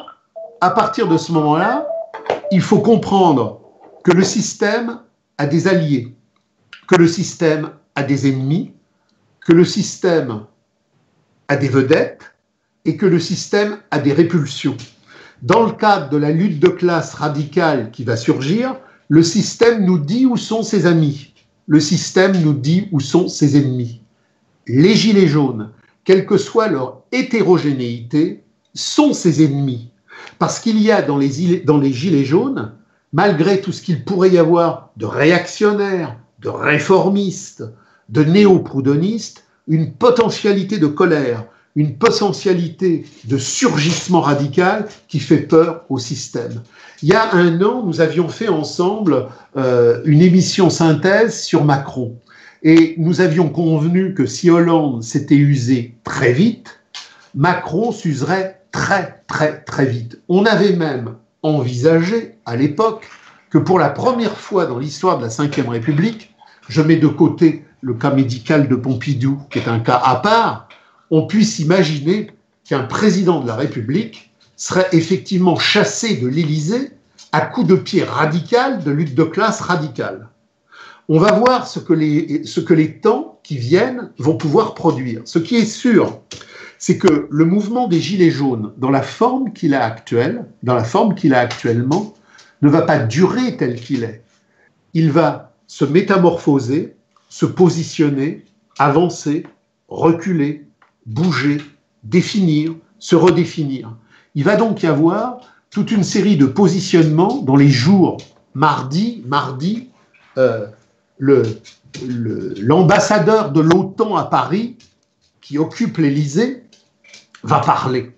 il faut comprendre que le système a des alliés, que le système a des ennemis, que le système a des vedettes et que le système a des répulsions. Dans le cadre de la lutte de classe radicale qui va surgir, le système nous dit où sont ses amis. Le système nous dit où sont ses ennemis. Les gilets jaunes, quelle que soit leur hétérogénéité, sont ses ennemis. Parce qu'il y a dans les gilets jaunes, malgré tout ce qu'il pourrait y avoir de réactionnaires, de réformistes, de néo-proudhonistes, une potentialité de colère, une potentialité de surgissement radical qui fait peur au système. Il y a un an, nous avions fait ensemble une émission synthèse sur Macron. Et nous avions convenu que si Hollande s'était usé très vite, Macron s'userait très, très, très vite. On avait même envisagé à l'époque que pour la première fois dans l'histoire de la Ve République, je mets de côté le cas médical de Pompidou, qui est un cas à part, on puisse imaginer qu'un président de la République serait effectivement chassé de l'Élysée à coups de pied radical de lutte de classe radicale. On va voir ce que les temps qui viennent vont pouvoir produire. Ce qui est sûr, c'est que le mouvement des Gilets jaunes, dans la forme qu'il a actuellement, ne va pas durer tel qu'il est. Il va se métamorphoser, se positionner, avancer, reculer, bouger, définir, se redéfinir. Il va donc y avoir toute une série de positionnements dans les jours. Mardi, l'ambassadeur de l'OTAN à Paris, qui occupe l'Élysée, va parler.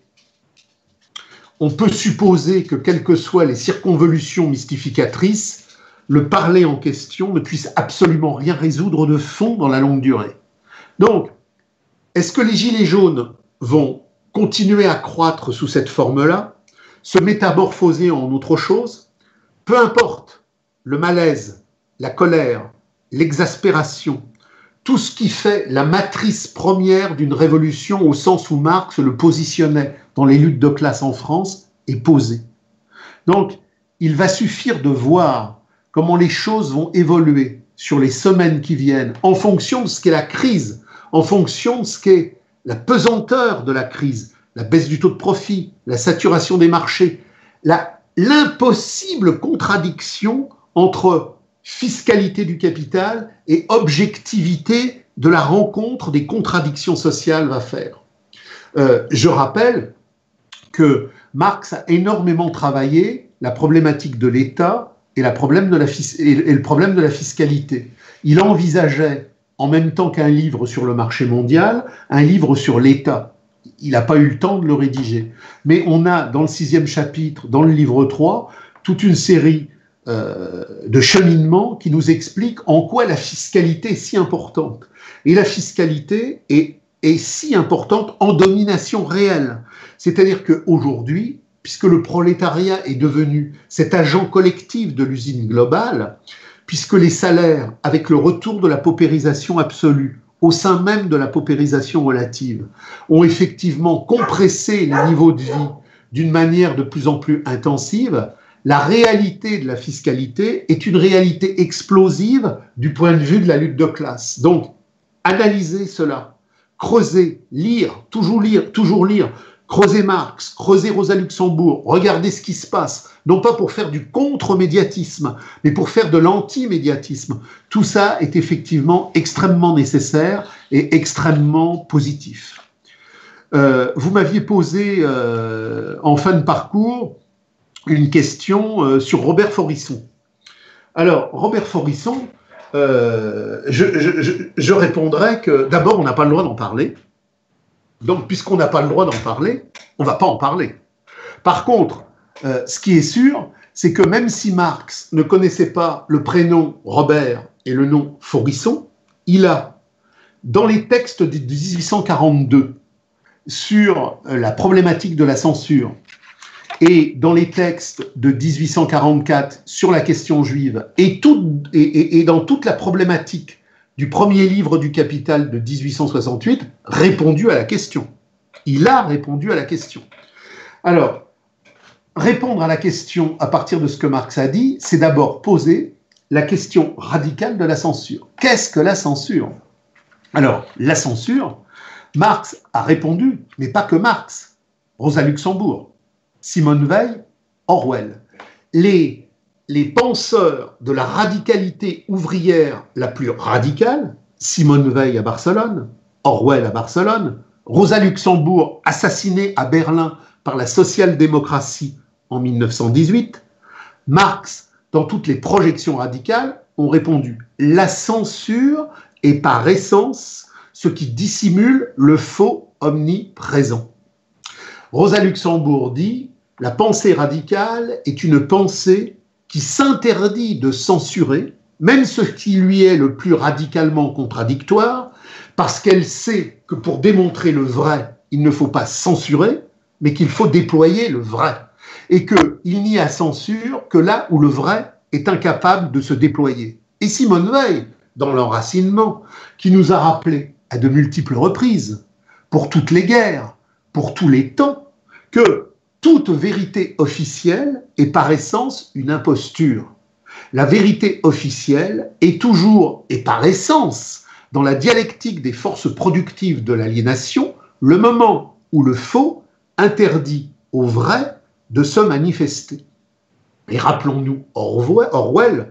On peut supposer que, quelles que soient les circonvolutions mystificatrices, le parler en question ne puisse absolument rien résoudre de fond dans la longue durée. Donc, est-ce que les Gilets jaunes vont continuer à croître sous cette forme-là, se métamorphoser en autre chose? Peu importe le malaise, la colère, l'exaspération, tout ce qui fait la matrice première d'une révolution au sens où Marx le positionnait dans les luttes de classe en France est posé. Donc, il va suffire de voir comment les choses vont évoluer sur les semaines qui viennent en fonction de ce qu'est la crise, en fonction de ce qu'est la pesanteur de la crise, la baisse du taux de profit, la saturation des marchés, l'impossible contradiction entre fiscalité du capital et objectivité de la rencontre des contradictions sociales va faire. Je rappelle que Marx a énormément travaillé la problématique de l'État et le problème de la fiscalité. Il envisageait, en même temps qu'un livre sur le marché mondial, un livre sur l'État. Il n'a pas eu le temps de le rédiger. Mais on a, dans le 6e chapitre, dans le livre 3, toute une série de cheminements qui nous expliquent en quoi la fiscalité est si importante. Et la fiscalité est si importante en domination réelle. C'est-à-dire qu'aujourd'hui, puisque le prolétariat est devenu cet agent collectif de l'usine globale, puisque les salaires, avec le retour de la paupérisation absolue, au sein même de la paupérisation relative, ont effectivement compressé les niveaux de vie d'une manière de plus en plus intensive, la réalité de la fiscalité est une réalité explosive du point de vue de la lutte de classe. Donc, analyser cela, creuser, lire, toujours lire, creuser Marx, creuser Rosa Luxembourg, regarder ce qui se passe, non pas pour faire du contre-médiatisme, mais pour faire de l'anti-médiatisme. Tout ça est effectivement extrêmement nécessaire et extrêmement positif. Vous m'aviez posé en fin de parcours une question sur Robert Forisson. Alors, Robert Forisson, je répondrai que d'abord, on n'a pas le droit d'en parler. Donc, puisqu'on n'a pas le droit d'en parler, on ne va pas en parler. Par contre, ce qui est sûr, c'est que même si Marx ne connaissait pas le prénom Robert et le nom Forisson, il a, dans les textes de 1842 sur la problématique de la censure et dans les textes de 1844 sur la question juive et dans toute la problématique du premier livre du Capital de 1868, répondu à la question. Il a répondu à la question. Alors, répondre à la question à partir de ce que Marx a dit, c'est d'abord poser la question radicale de la censure. Qu'est-ce que la censure? Alors, la censure, Marx a répondu, mais pas que Marx. Rosa Luxembourg, Simone Veil, Orwell. Les penseurs de la radicalité ouvrière la plus radicale, Simone Veil à Barcelone, Orwell à Barcelone, Rosa Luxembourg assassinée à Berlin par la social-démocratie en 1918, Marx, dans toutes les projections radicales, ont répondu « La censure est par essence ce qui dissimule le faux omniprésent ». Rosa Luxembourg dit « La pensée radicale est une pensée qui s'interdit de censurer, même ce qui lui est le plus radicalement contradictoire, parce qu'elle sait que pour démontrer le vrai, il ne faut pas censurer, mais qu'il faut déployer le vrai, et qu'il n'y a censure que là où le vrai est incapable de se déployer. » Et Simone Veil, dans l'enracinement, qui nous a rappelé à de multiples reprises, pour toutes les guerres, pour tous les temps, que toute vérité officielle est par essence une imposture. La vérité officielle est toujours et par essence, dans la dialectique des forces productives de l'aliénation, le moment où le faux interdit au vrai de se manifester. Et rappelons-nous Orwell,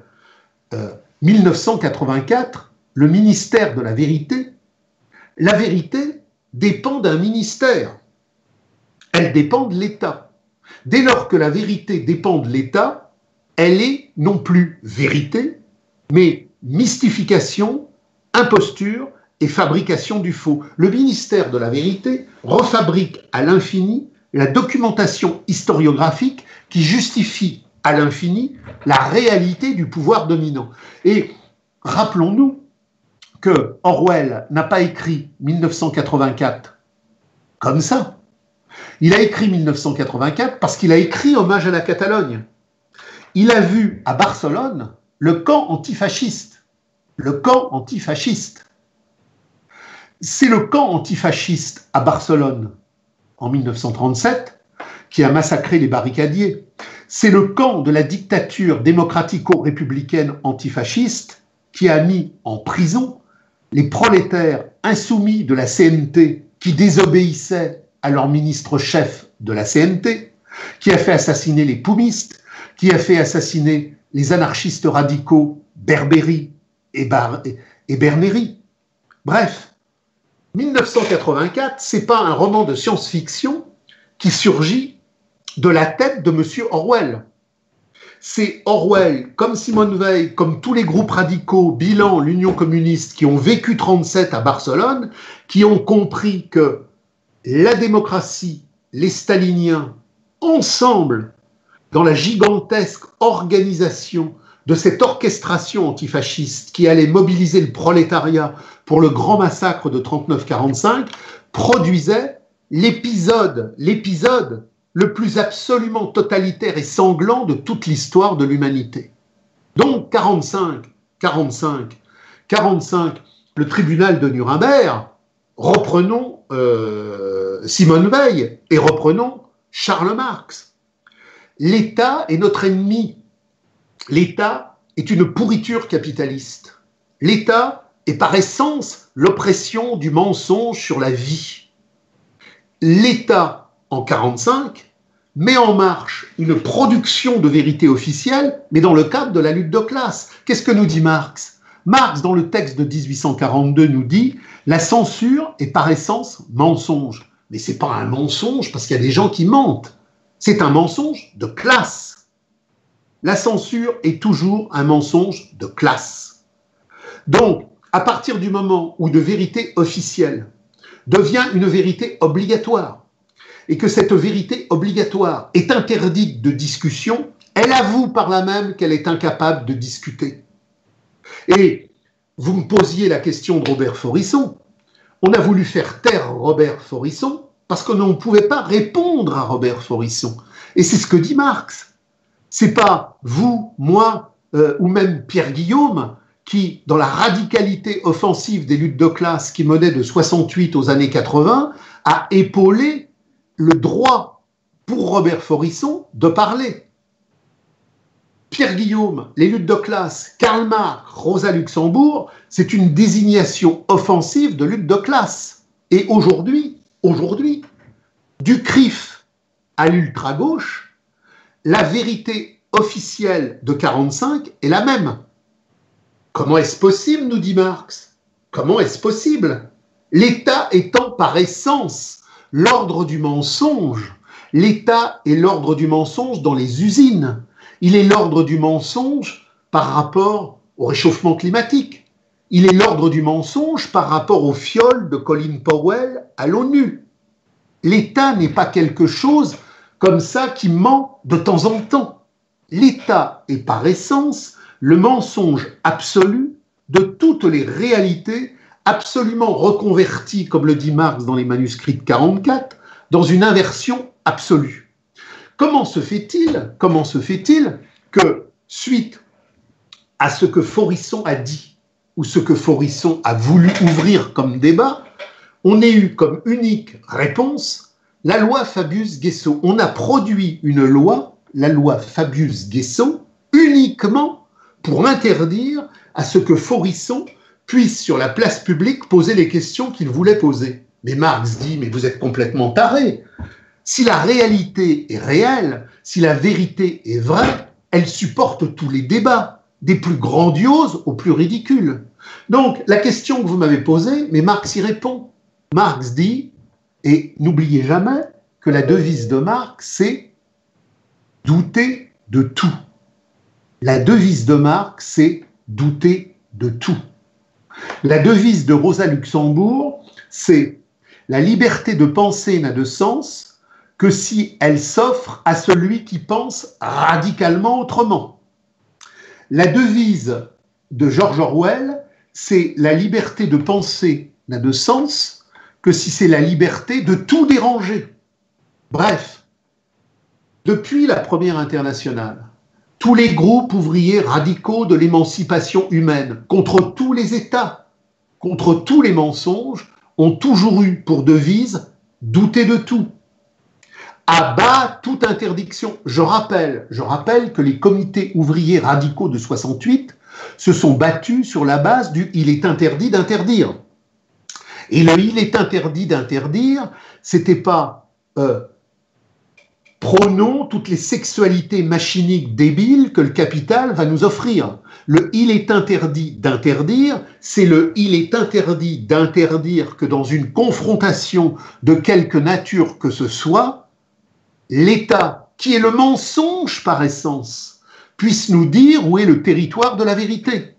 1984, le ministère de la vérité. La vérité dépend d'un ministère. Elle dépend de l'État. Dès lors que la vérité dépend de l'État, elle est non plus vérité, mais mystification, imposture et fabrication du faux. Le ministère de la vérité refabrique à l'infini la documentation historiographique qui justifie à l'infini la réalité du pouvoir dominant. Et rappelons-nous que Orwell n'a pas écrit 1984 comme ça. Il a écrit 1984 parce qu'il a écrit Hommage à la Catalogne. Il a vu à Barcelone le camp antifasciste. Le camp antifasciste. C'est le camp antifasciste à Barcelone en 1937 qui a massacré les barricadiers. C'est le camp de la dictature démocratico-républicaine antifasciste qui a mis en prison les prolétaires insoumis de la CNT qui désobéissaient à leur ministre-chef de la CNT, qui a fait assassiner les poumistes, qui a fait assassiner les anarchistes radicaux Berberi et Berneri. Bref, 1984, c'est pas un roman de science-fiction qui surgit de la tête de M. Orwell. C'est Orwell, comme Simone Veil, comme tous les groupes radicaux, Bilan, l'Union communiste, qui ont vécu 37 à Barcelone, qui ont compris que la démocratie, les staliniens, ensemble, dans la gigantesque organisation de cette orchestration antifasciste qui allait mobiliser le prolétariat pour le grand massacre de 39-45, produisait l'épisode le plus absolument totalitaire et sanglant de toute l'histoire de l'humanité. Donc 45, le tribunal de Nuremberg, reprenons Simone Veil et reprenons Karl Marx. L'État est notre ennemi. L'État est une pourriture capitaliste. L'État est par essence l'oppression du mensonge sur la vie. L'État, en 1945, met en marche une production de vérité officielle, mais dans le cadre de la lutte de classe. Qu'est-ce que nous dit Marx ? Marx, dans le texte de 1842, nous dit « La censure est par essence mensonge ». Mais ce n'est pas un mensonge parce qu'il y a des gens qui mentent. C'est un mensonge de classe. La censure est toujours un mensonge de classe. Donc, à partir du moment où de vérité officielle devient une vérité obligatoire, et que cette vérité obligatoire est interdite de discussion, elle avoue par là même qu'elle est incapable de discuter. Et vous me posiez la question de Robert Faurisson. On a voulu faire taire Robert Faurisson parce qu'on ne pouvait pas répondre à Robert Faurisson. Et c'est ce que dit Marx. C'est pas vous, moi, ou même Pierre Guillaume qui, dans la radicalité offensive des luttes de classe qui menaient de 68 aux années 80, a épaulé le droit pour Robert Faurisson de parler. Pierre Guillaume, les luttes de classe, Karl Marx, Rosa Luxembourg, c'est une désignation offensive de lutte de classe. Et aujourd'hui, du CRIF à l'ultra-gauche, la vérité officielle de 1945 est la même. Comment est-ce possible, nous dit Marx? Comment est-ce possible? L'État étant par essence l'ordre du mensonge, l'État est l'ordre du mensonge dans les usines. Il est l'ordre du mensonge par rapport au réchauffement climatique. Il est l'ordre du mensonge par rapport au fiole de Colin Powell à l'ONU. L'État n'est pas quelque chose comme ça qui ment de temps en temps. L'État est par essence le mensonge absolu de toutes les réalités absolument reconverties, comme le dit Marx dans les manuscrits de 1944, dans une inversion absolue. Comment se fait-il que, suite à ce que Faurisson a dit, ou ce que Faurisson a voulu ouvrir comme débat, on ait eu comme unique réponse la loi Fabius-Guessot. On a produit une loi, la loi Fabius-Guessot, uniquement pour interdire à ce que Faurisson puisse, sur la place publique, poser les questions qu'il voulait poser. Mais Marx dit, mais vous êtes complètement tarés. Si la réalité est réelle, si la vérité est vraie, elle supporte tous les débats, des plus grandioses aux plus ridicules. Donc, la question que vous m'avez posée, mais Marx y répond. Marx dit, et n'oubliez jamais que la devise de Marx, c'est douter de tout. La devise de Marx, c'est douter de tout. La devise de Rosa Luxembourg, c'est la liberté de penser n'a de sens que si elle s'offre à celui qui pense radicalement autrement. La devise de George Orwell, c'est la liberté de penser n'a de sens que si c'est la liberté de tout déranger. Bref, depuis la Première Internationale, tous les groupes ouvriers radicaux de l'émancipation humaine, contre tous les États, contre tous les mensonges, ont toujours eu pour devise « douter de tout ». À bas toute interdiction. Je rappelle que les comités ouvriers radicaux de 68 se sont battus sur la base du « il est interdit d'interdire ». Et le « il est interdit d'interdire », c'était pas prônons toutes les sexualités machiniques débiles que le capital va nous offrir. Le « il est interdit d'interdire », c'est le « il est interdit d'interdire que dans une confrontation de quelque nature que ce soit, l'État, qui est le mensonge par essence, puisse nous dire où est le territoire de la vérité.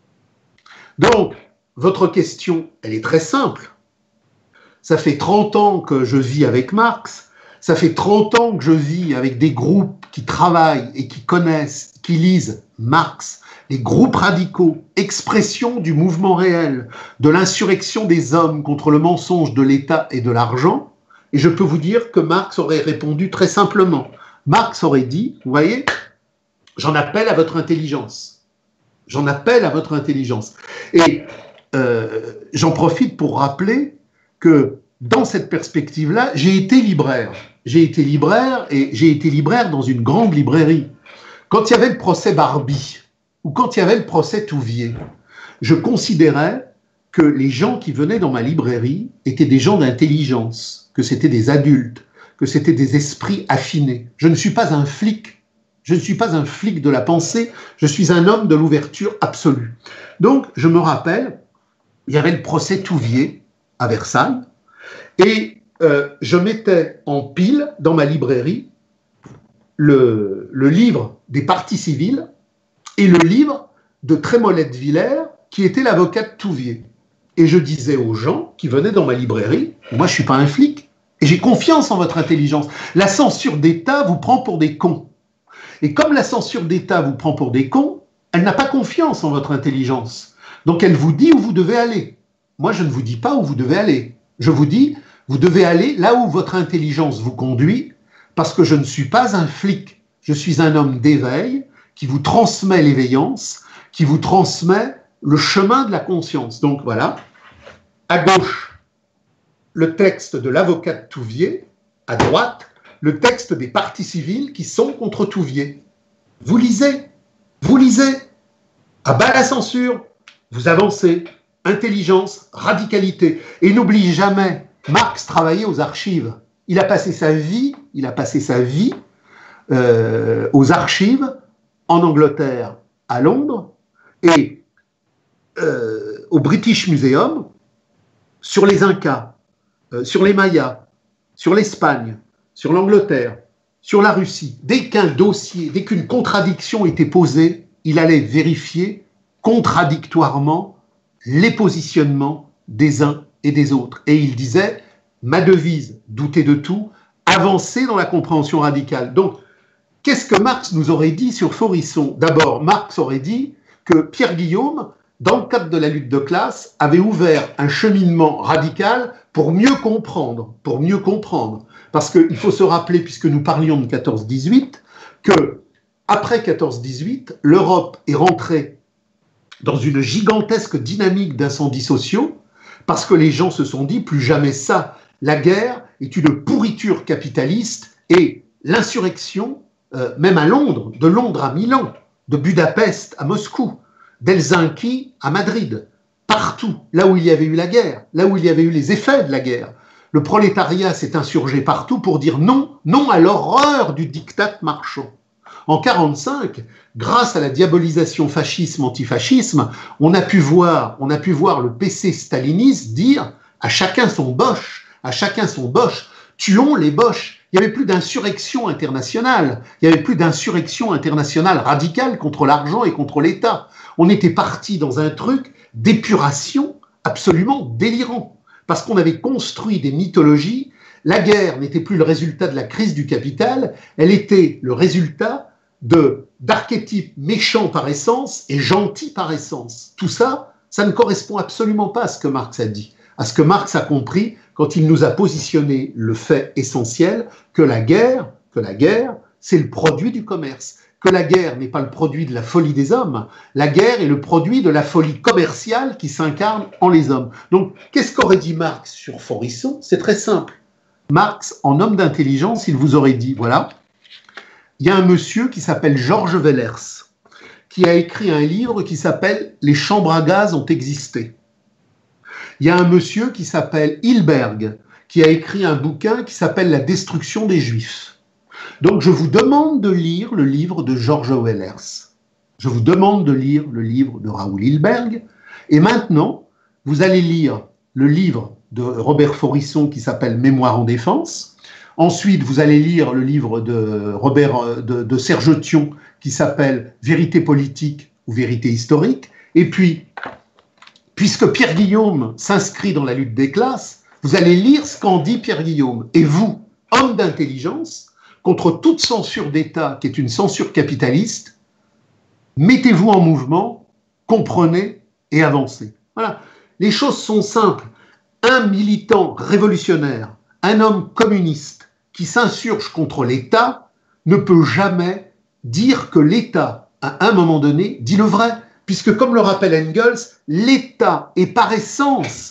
Donc, votre question, elle est très simple. Ça fait 30 ans que je vis avec Marx, ça fait 30 ans que je vis avec des groupes qui travaillent et qui connaissent, qui lisent Marx, les groupes radicaux, expression du mouvement réel, de l'insurrection des hommes contre le mensonge de l'État et de l'argent, et je peux vous dire que Marx aurait répondu très simplement. Marx aurait dit, vous voyez, j'en appelle à votre intelligence. J'en appelle à votre intelligence. Et j'en profite pour rappeler que dans cette perspective-là, j'ai été libraire. J'ai été libraire dans une grande librairie. Quand il y avait le procès Barbie, ou quand il y avait le procès Touvier, je considérais que les gens qui venaient dans ma librairie étaient des gens d'intelligence, que c'était des adultes, que c'était des esprits affinés. Je ne suis pas un flic. Je ne suis pas un flic de la pensée, je suis un homme de l'ouverture absolue. Donc, je me rappelle, il y avait le procès Touvier à Versailles, et je mettais en pile dans ma librairie le livre des parties civiles et le livre de Trémollet de Villers, qui était l'avocat de Touvier. Et je disais aux gens qui venaient dans ma librairie, moi je ne suis pas un flic, et j'ai confiance en votre intelligence. La censure d'État vous prend pour des cons. Et comme la censure d'État vous prend pour des cons, elle n'a pas confiance en votre intelligence. Donc elle vous dit où vous devez aller. Moi, je ne vous dis pas où vous devez aller. Je vous dis, vous devez aller là où votre intelligence vous conduit, parce que je ne suis pas un flic. Je suis un homme d'éveil qui vous transmet l'éveillance, qui vous transmet le chemin de la conscience. Donc voilà, à gauche, le texte de l'avocat de Touvier, à droite, le texte des partis civils qui sont contre Touvier. Vous lisez, à bas la censure, vous avancez, intelligence, radicalité. Et n'oubliez jamais, Marx travaillait aux archives. il a passé sa vie aux archives en Angleterre, à Londres, et au British Museum, sur les Incas, sur les Mayas, sur l'Espagne, sur l'Angleterre, sur la Russie. Dès qu'un dossier, dès qu'une contradiction était posée, il allait vérifier contradictoirement les positionnements des uns et des autres. Et il disait, ma devise, douter de tout, avancer dans la compréhension radicale. Donc, qu'est-ce que Marx nous aurait dit sur Faurisson? D'abord, Marx aurait dit que Pierre Guillaume, dans le cadre de la lutte de classe, avait ouvert un cheminement radical pour mieux comprendre. Parce qu'il faut se rappeler, puisque nous parlions de 14-18, que après 14-18, l'Europe est rentrée dans une gigantesque dynamique d'incendies sociaux, parce que les gens se sont dit, plus jamais ça, la guerre est une pourriture capitaliste, et l'insurrection, même à Londres, de Londres à Milan, de Budapest à Moscou, d'Helsinki à Madrid, partout, là où il y avait eu la guerre, là où il y avait eu les effets de la guerre, le prolétariat s'est insurgé partout pour dire non, non à l'horreur du diktat marchand. En 1945, grâce à la diabolisation fascisme-antifascisme, on a pu voir le PC staliniste dire à chacun son Boche, tuons les Boches. Il n'y avait plus d'insurrection internationale, il n'y avait plus d'insurrection internationale radicale contre l'argent et contre l'État. On était parti dans un truc d'épuration absolument délirant, parce qu'on avait construit des mythologies. La guerre n'était plus le résultat de la crise du capital, elle était le résultat d'archétypes méchants par essence et gentils par essence. Tout ça, ça ne correspond absolument pas à ce que Marx a dit, à ce que Marx a compris quand il nous a positionné le fait essentiel que la guerre, c'est le produit du commerce, que la guerre n'est pas le produit de la folie des hommes, la guerre est le produit de la folie commerciale qui s'incarne en les hommes. Donc, qu'est-ce qu'aurait dit Marx sur Faurisson? C'est très simple. Marx, en homme d'intelligence, il vous aurait dit, voilà, il y a un monsieur qui s'appelle Georges Wellers, qui a écrit un livre qui s'appelle « Les chambres à gaz ont existé ». Il y a un monsieur qui s'appelle Hilberg, qui a écrit un bouquin qui s'appelle « La destruction des Juifs ». Donc je vous demande de lire le livre de Georges Wellers. Je vous demande de lire le livre de Raoul Hilberg. Et maintenant, vous allez lire le livre de Robert Faurisson qui s'appelle « Mémoire en défense ». Ensuite, vous allez lire le livre de Serge Thion qui s'appelle « Vérité politique ou vérité historique ». Et puis, puisque Pierre Guillaume s'inscrit dans la lutte des classes, vous allez lire ce qu'en dit Pierre Guillaume. Et vous, homme d'intelligence, contre toute censure d'État qui est une censure capitaliste, mettez-vous en mouvement, comprenez et avancez. Voilà. Les choses sont simples. Un militant révolutionnaire, un homme communiste qui s'insurge contre l'État ne peut jamais dire que l'État, à un moment donné, dit le vrai. Puisque, comme le rappelle Engels, l'État est par essence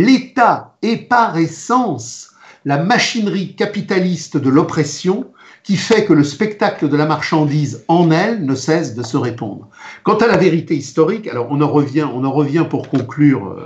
la machinerie capitaliste de l'oppression qui fait que le spectacle de la marchandise en elle ne cesse de se répandre. Quant à la vérité historique, alors on en revient pour conclure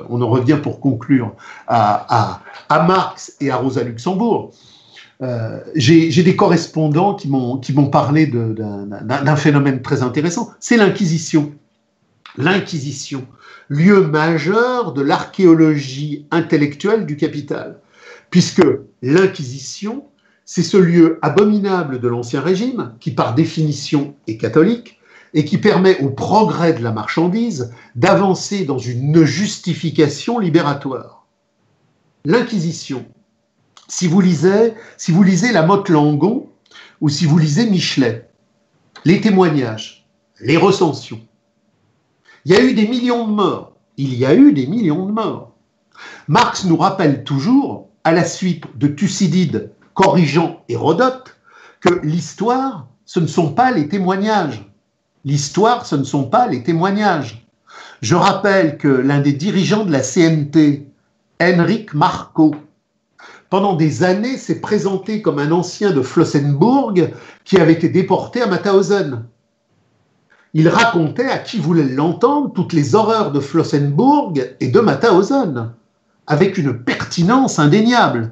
à Marx et à Rosa Luxembourg. J'ai des correspondants qui m'ont parlé d'un phénomène très intéressant, c'est l'Inquisition. L'Inquisition, lieu majeur de l'archéologie intellectuelle du capital, puisque l'Inquisition, c'est ce lieu abominable de l'Ancien Régime, qui par définition est catholique, et qui permet au progrès de la marchandise d'avancer dans une justification libératoire. L'Inquisition, si vous lisez La Motte Langon, ou si vous lisez Michelet, les témoignages, les recensions, il y a eu des millions de morts. Il y a eu des millions de morts. Marx nous rappelle toujours, à la suite de Thucydide corrigeant Hérodote, que l'histoire, ce ne sont pas les témoignages. L'histoire, ce ne sont pas les témoignages. Je rappelle que l'un des dirigeants de la CNT, Henrik Marco, pendant des années s'est présenté comme un ancien de Flossenburg qui avait été déporté à Mauthausen. Il racontait à qui voulait l'entendre toutes les horreurs de Flossenburg et de Mauthausen, avec une pertinence indéniable.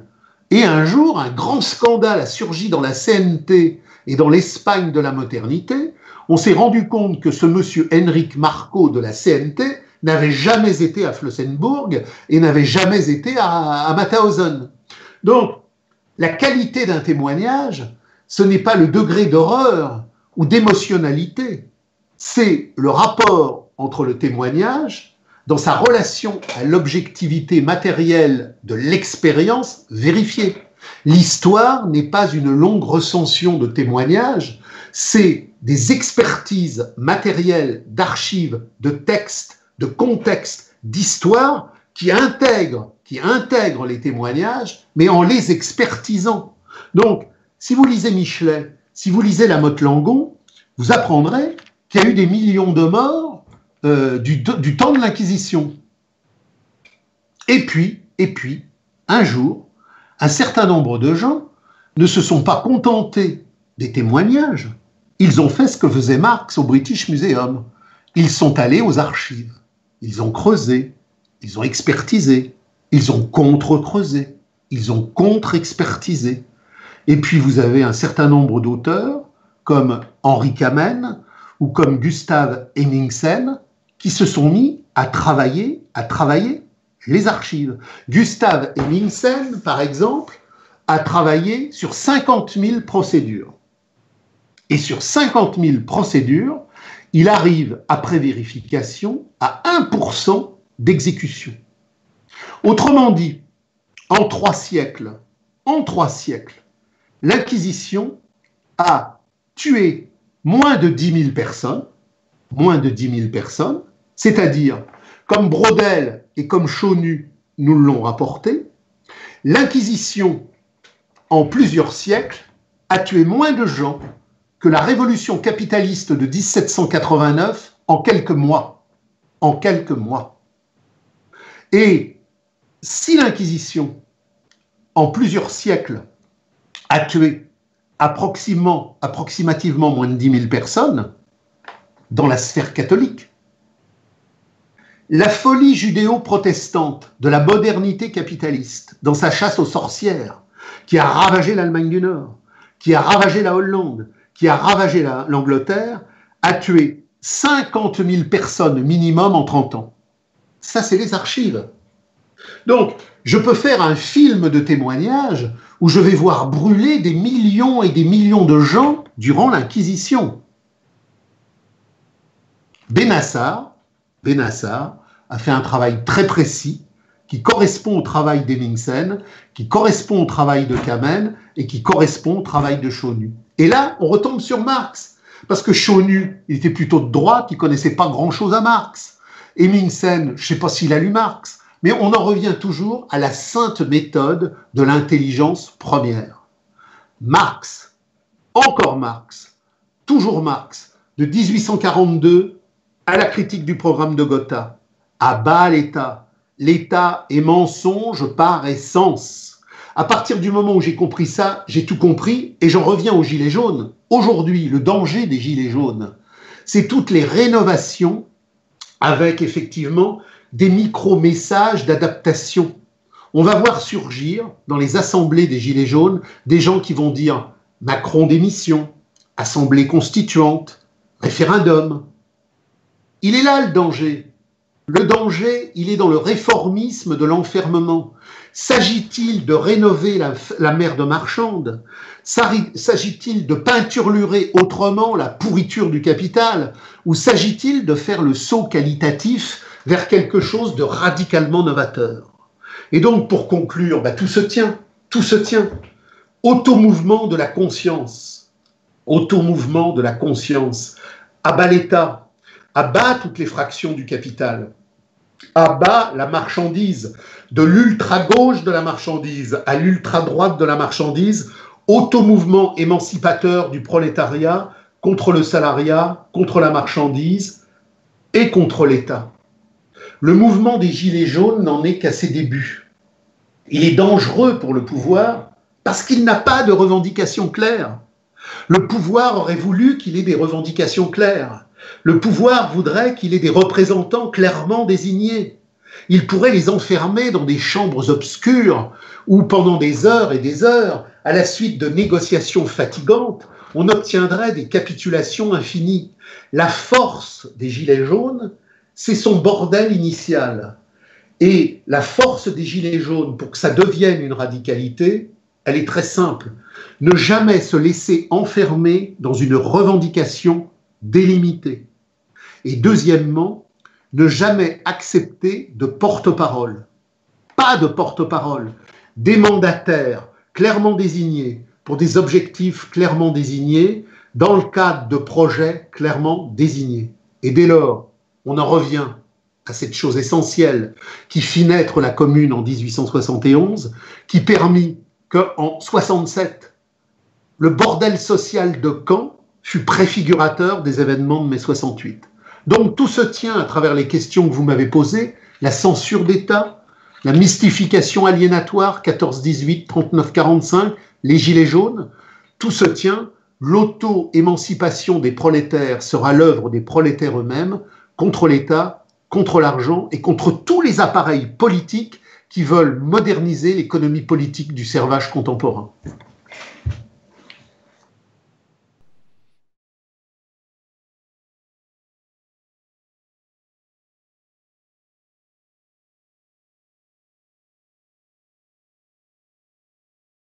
Et un jour, un grand scandale a surgi dans la CNT et dans l'Espagne de la modernité. On s'est rendu compte que ce monsieur Enric Marco de la CNT n'avait jamais été à Flossenburg et n'avait jamais été à Mauthausen. Donc, la qualité d'un témoignage, ce n'est pas le degré d'horreur ou d'émotionnalité, c'est le rapport entre le témoignage dans sa relation à l'objectivité matérielle de l'expérience vérifiée. L'histoire n'est pas une longue recension de témoignages, c'est des expertises matérielles, d'archives, de textes, de contextes, d'histoire qui intègrent les témoignages, mais en les expertisant. Donc, si vous lisez Michelet, si vous lisez La Motte Langon, vous apprendrez qu'il y a eu des millions de morts du temps de l'Inquisition. Et puis, un jour, un certain nombre de gens ne se sont pas contentés des témoignages. Ils ont fait ce que faisait Marx au British Museum. Ils sont allés aux archives. Ils ont creusé, ils ont expertisé, ils ont contre-creusé, ils ont contre-expertisé. Et puis vous avez un certain nombre d'auteurs, comme Henri Kamen ou comme Gustav Hemmingsen, qui se sont mis à travailler les archives. Gustav Hemmingsen, par exemple, a travaillé sur 50 000 procédures. Et sur 50 000 procédures, il arrive, après vérification, à 1% d'exécution. Autrement dit, en 3 siècles, l'Inquisition a tué moins de 10 000 personnes, c'est-à-dire, comme Braudel et comme Chaunu nous l'ont rapporté, l'Inquisition, en plusieurs siècles, a tué moins de gens que la révolution capitaliste de 1789 en quelques mois. Et si l'Inquisition, en plusieurs siècles, a tué approximativement moins de 10 000 personnes dans la sphère catholique, la folie judéo-protestante de la modernité capitaliste, dans sa chasse aux sorcières, qui a ravagé l'Allemagne du Nord, qui a ravagé la Hollande, qui a ravagé l'Angleterre, a tué 50 000 personnes minimum en 30 ans. Ça, c'est les archives. Donc, je peux faire un film de témoignage où je vais voir brûler des millions et des millions de gens durant l'Inquisition. Benassar a fait un travail très précis qui correspond au travail d'Hemmingsen, qui correspond au travail de Kamen et qui correspond au travail de Chaunu. Et là, on retombe sur Marx, parce que Chaunu, il était plutôt de droite, il ne connaissait pas grand-chose à Marx. Hemmingsen, je ne sais pas s'il a lu Marx, mais on en revient toujours à la sainte méthode de l'intelligence première. Marx, encore Marx, toujours Marx, de 1842 à la critique du programme de Gotha, à bas l'État. L'État est mensonge par essence. À partir du moment où j'ai compris ça, j'ai tout compris et j'en reviens aux gilets jaunes. Aujourd'hui, le danger des gilets jaunes, c'est toutes les rénovations avec effectivement des micro-messages d'adaptation. On va voir surgir dans les assemblées des gilets jaunes des gens qui vont dire Macron démission, assemblée constituante, référendum. Il est là le danger. Le danger, il est dans le réformisme de l'enfermement. S'agit-il de rénover la mer de marchande? S'agit-il de peinturlurer autrement la pourriture du capital? Ou s'agit-il de faire le saut qualitatif vers quelque chose de radicalement novateur? Et donc, pour conclure, tout se tient. Automouvement de la conscience. À bas l'État, à bas toutes les fractions du capital, à bas la marchandise, de l'ultra-gauche de la marchandise à l'ultra-droite de la marchandise, automouvement émancipateur du prolétariat contre le salariat, contre la marchandise et contre l'État. Le mouvement des Gilets jaunes n'en est qu'à ses débuts. Il est dangereux pour le pouvoir parce qu'il n'a pas de revendications claires. Le pouvoir aurait voulu qu'il ait des revendications claires. Le pouvoir voudrait qu'il ait des représentants clairement désignés. Il pourrait les enfermer dans des chambres obscures où pendant des heures et des heures, à la suite de négociations fatigantes, on obtiendrait des capitulations infinies. La force des Gilets jaunes, c'est son bordel initial. Et la force des Gilets jaunes, pour que ça devienne une radicalité, elle est très simple. Ne jamais se laisser enfermer dans une revendication délimitée. Et deuxièmement, ne jamais accepter de porte-parole. Pas de porte-parole. Des mandataires clairement désignés pour des objectifs clairement désignés dans le cadre de projets clairement désignés. Et dès lors, on en revient à cette chose essentielle qui fit naître la Commune en 1871, qui permit qu'en 67, le bordel social de Caen fut préfigurateur des événements de mai 68. Donc tout se tient à travers les questions que vous m'avez posées, la censure d'État, la mystification aliénatoire 14-18, 39-45, les gilets jaunes, tout se tient, l'auto-émancipation des prolétaires sera l'œuvre des prolétaires eux-mêmes contre l'État, contre l'argent et contre tous les appareils politiques qui veulent moderniser l'économie politique du servage contemporain.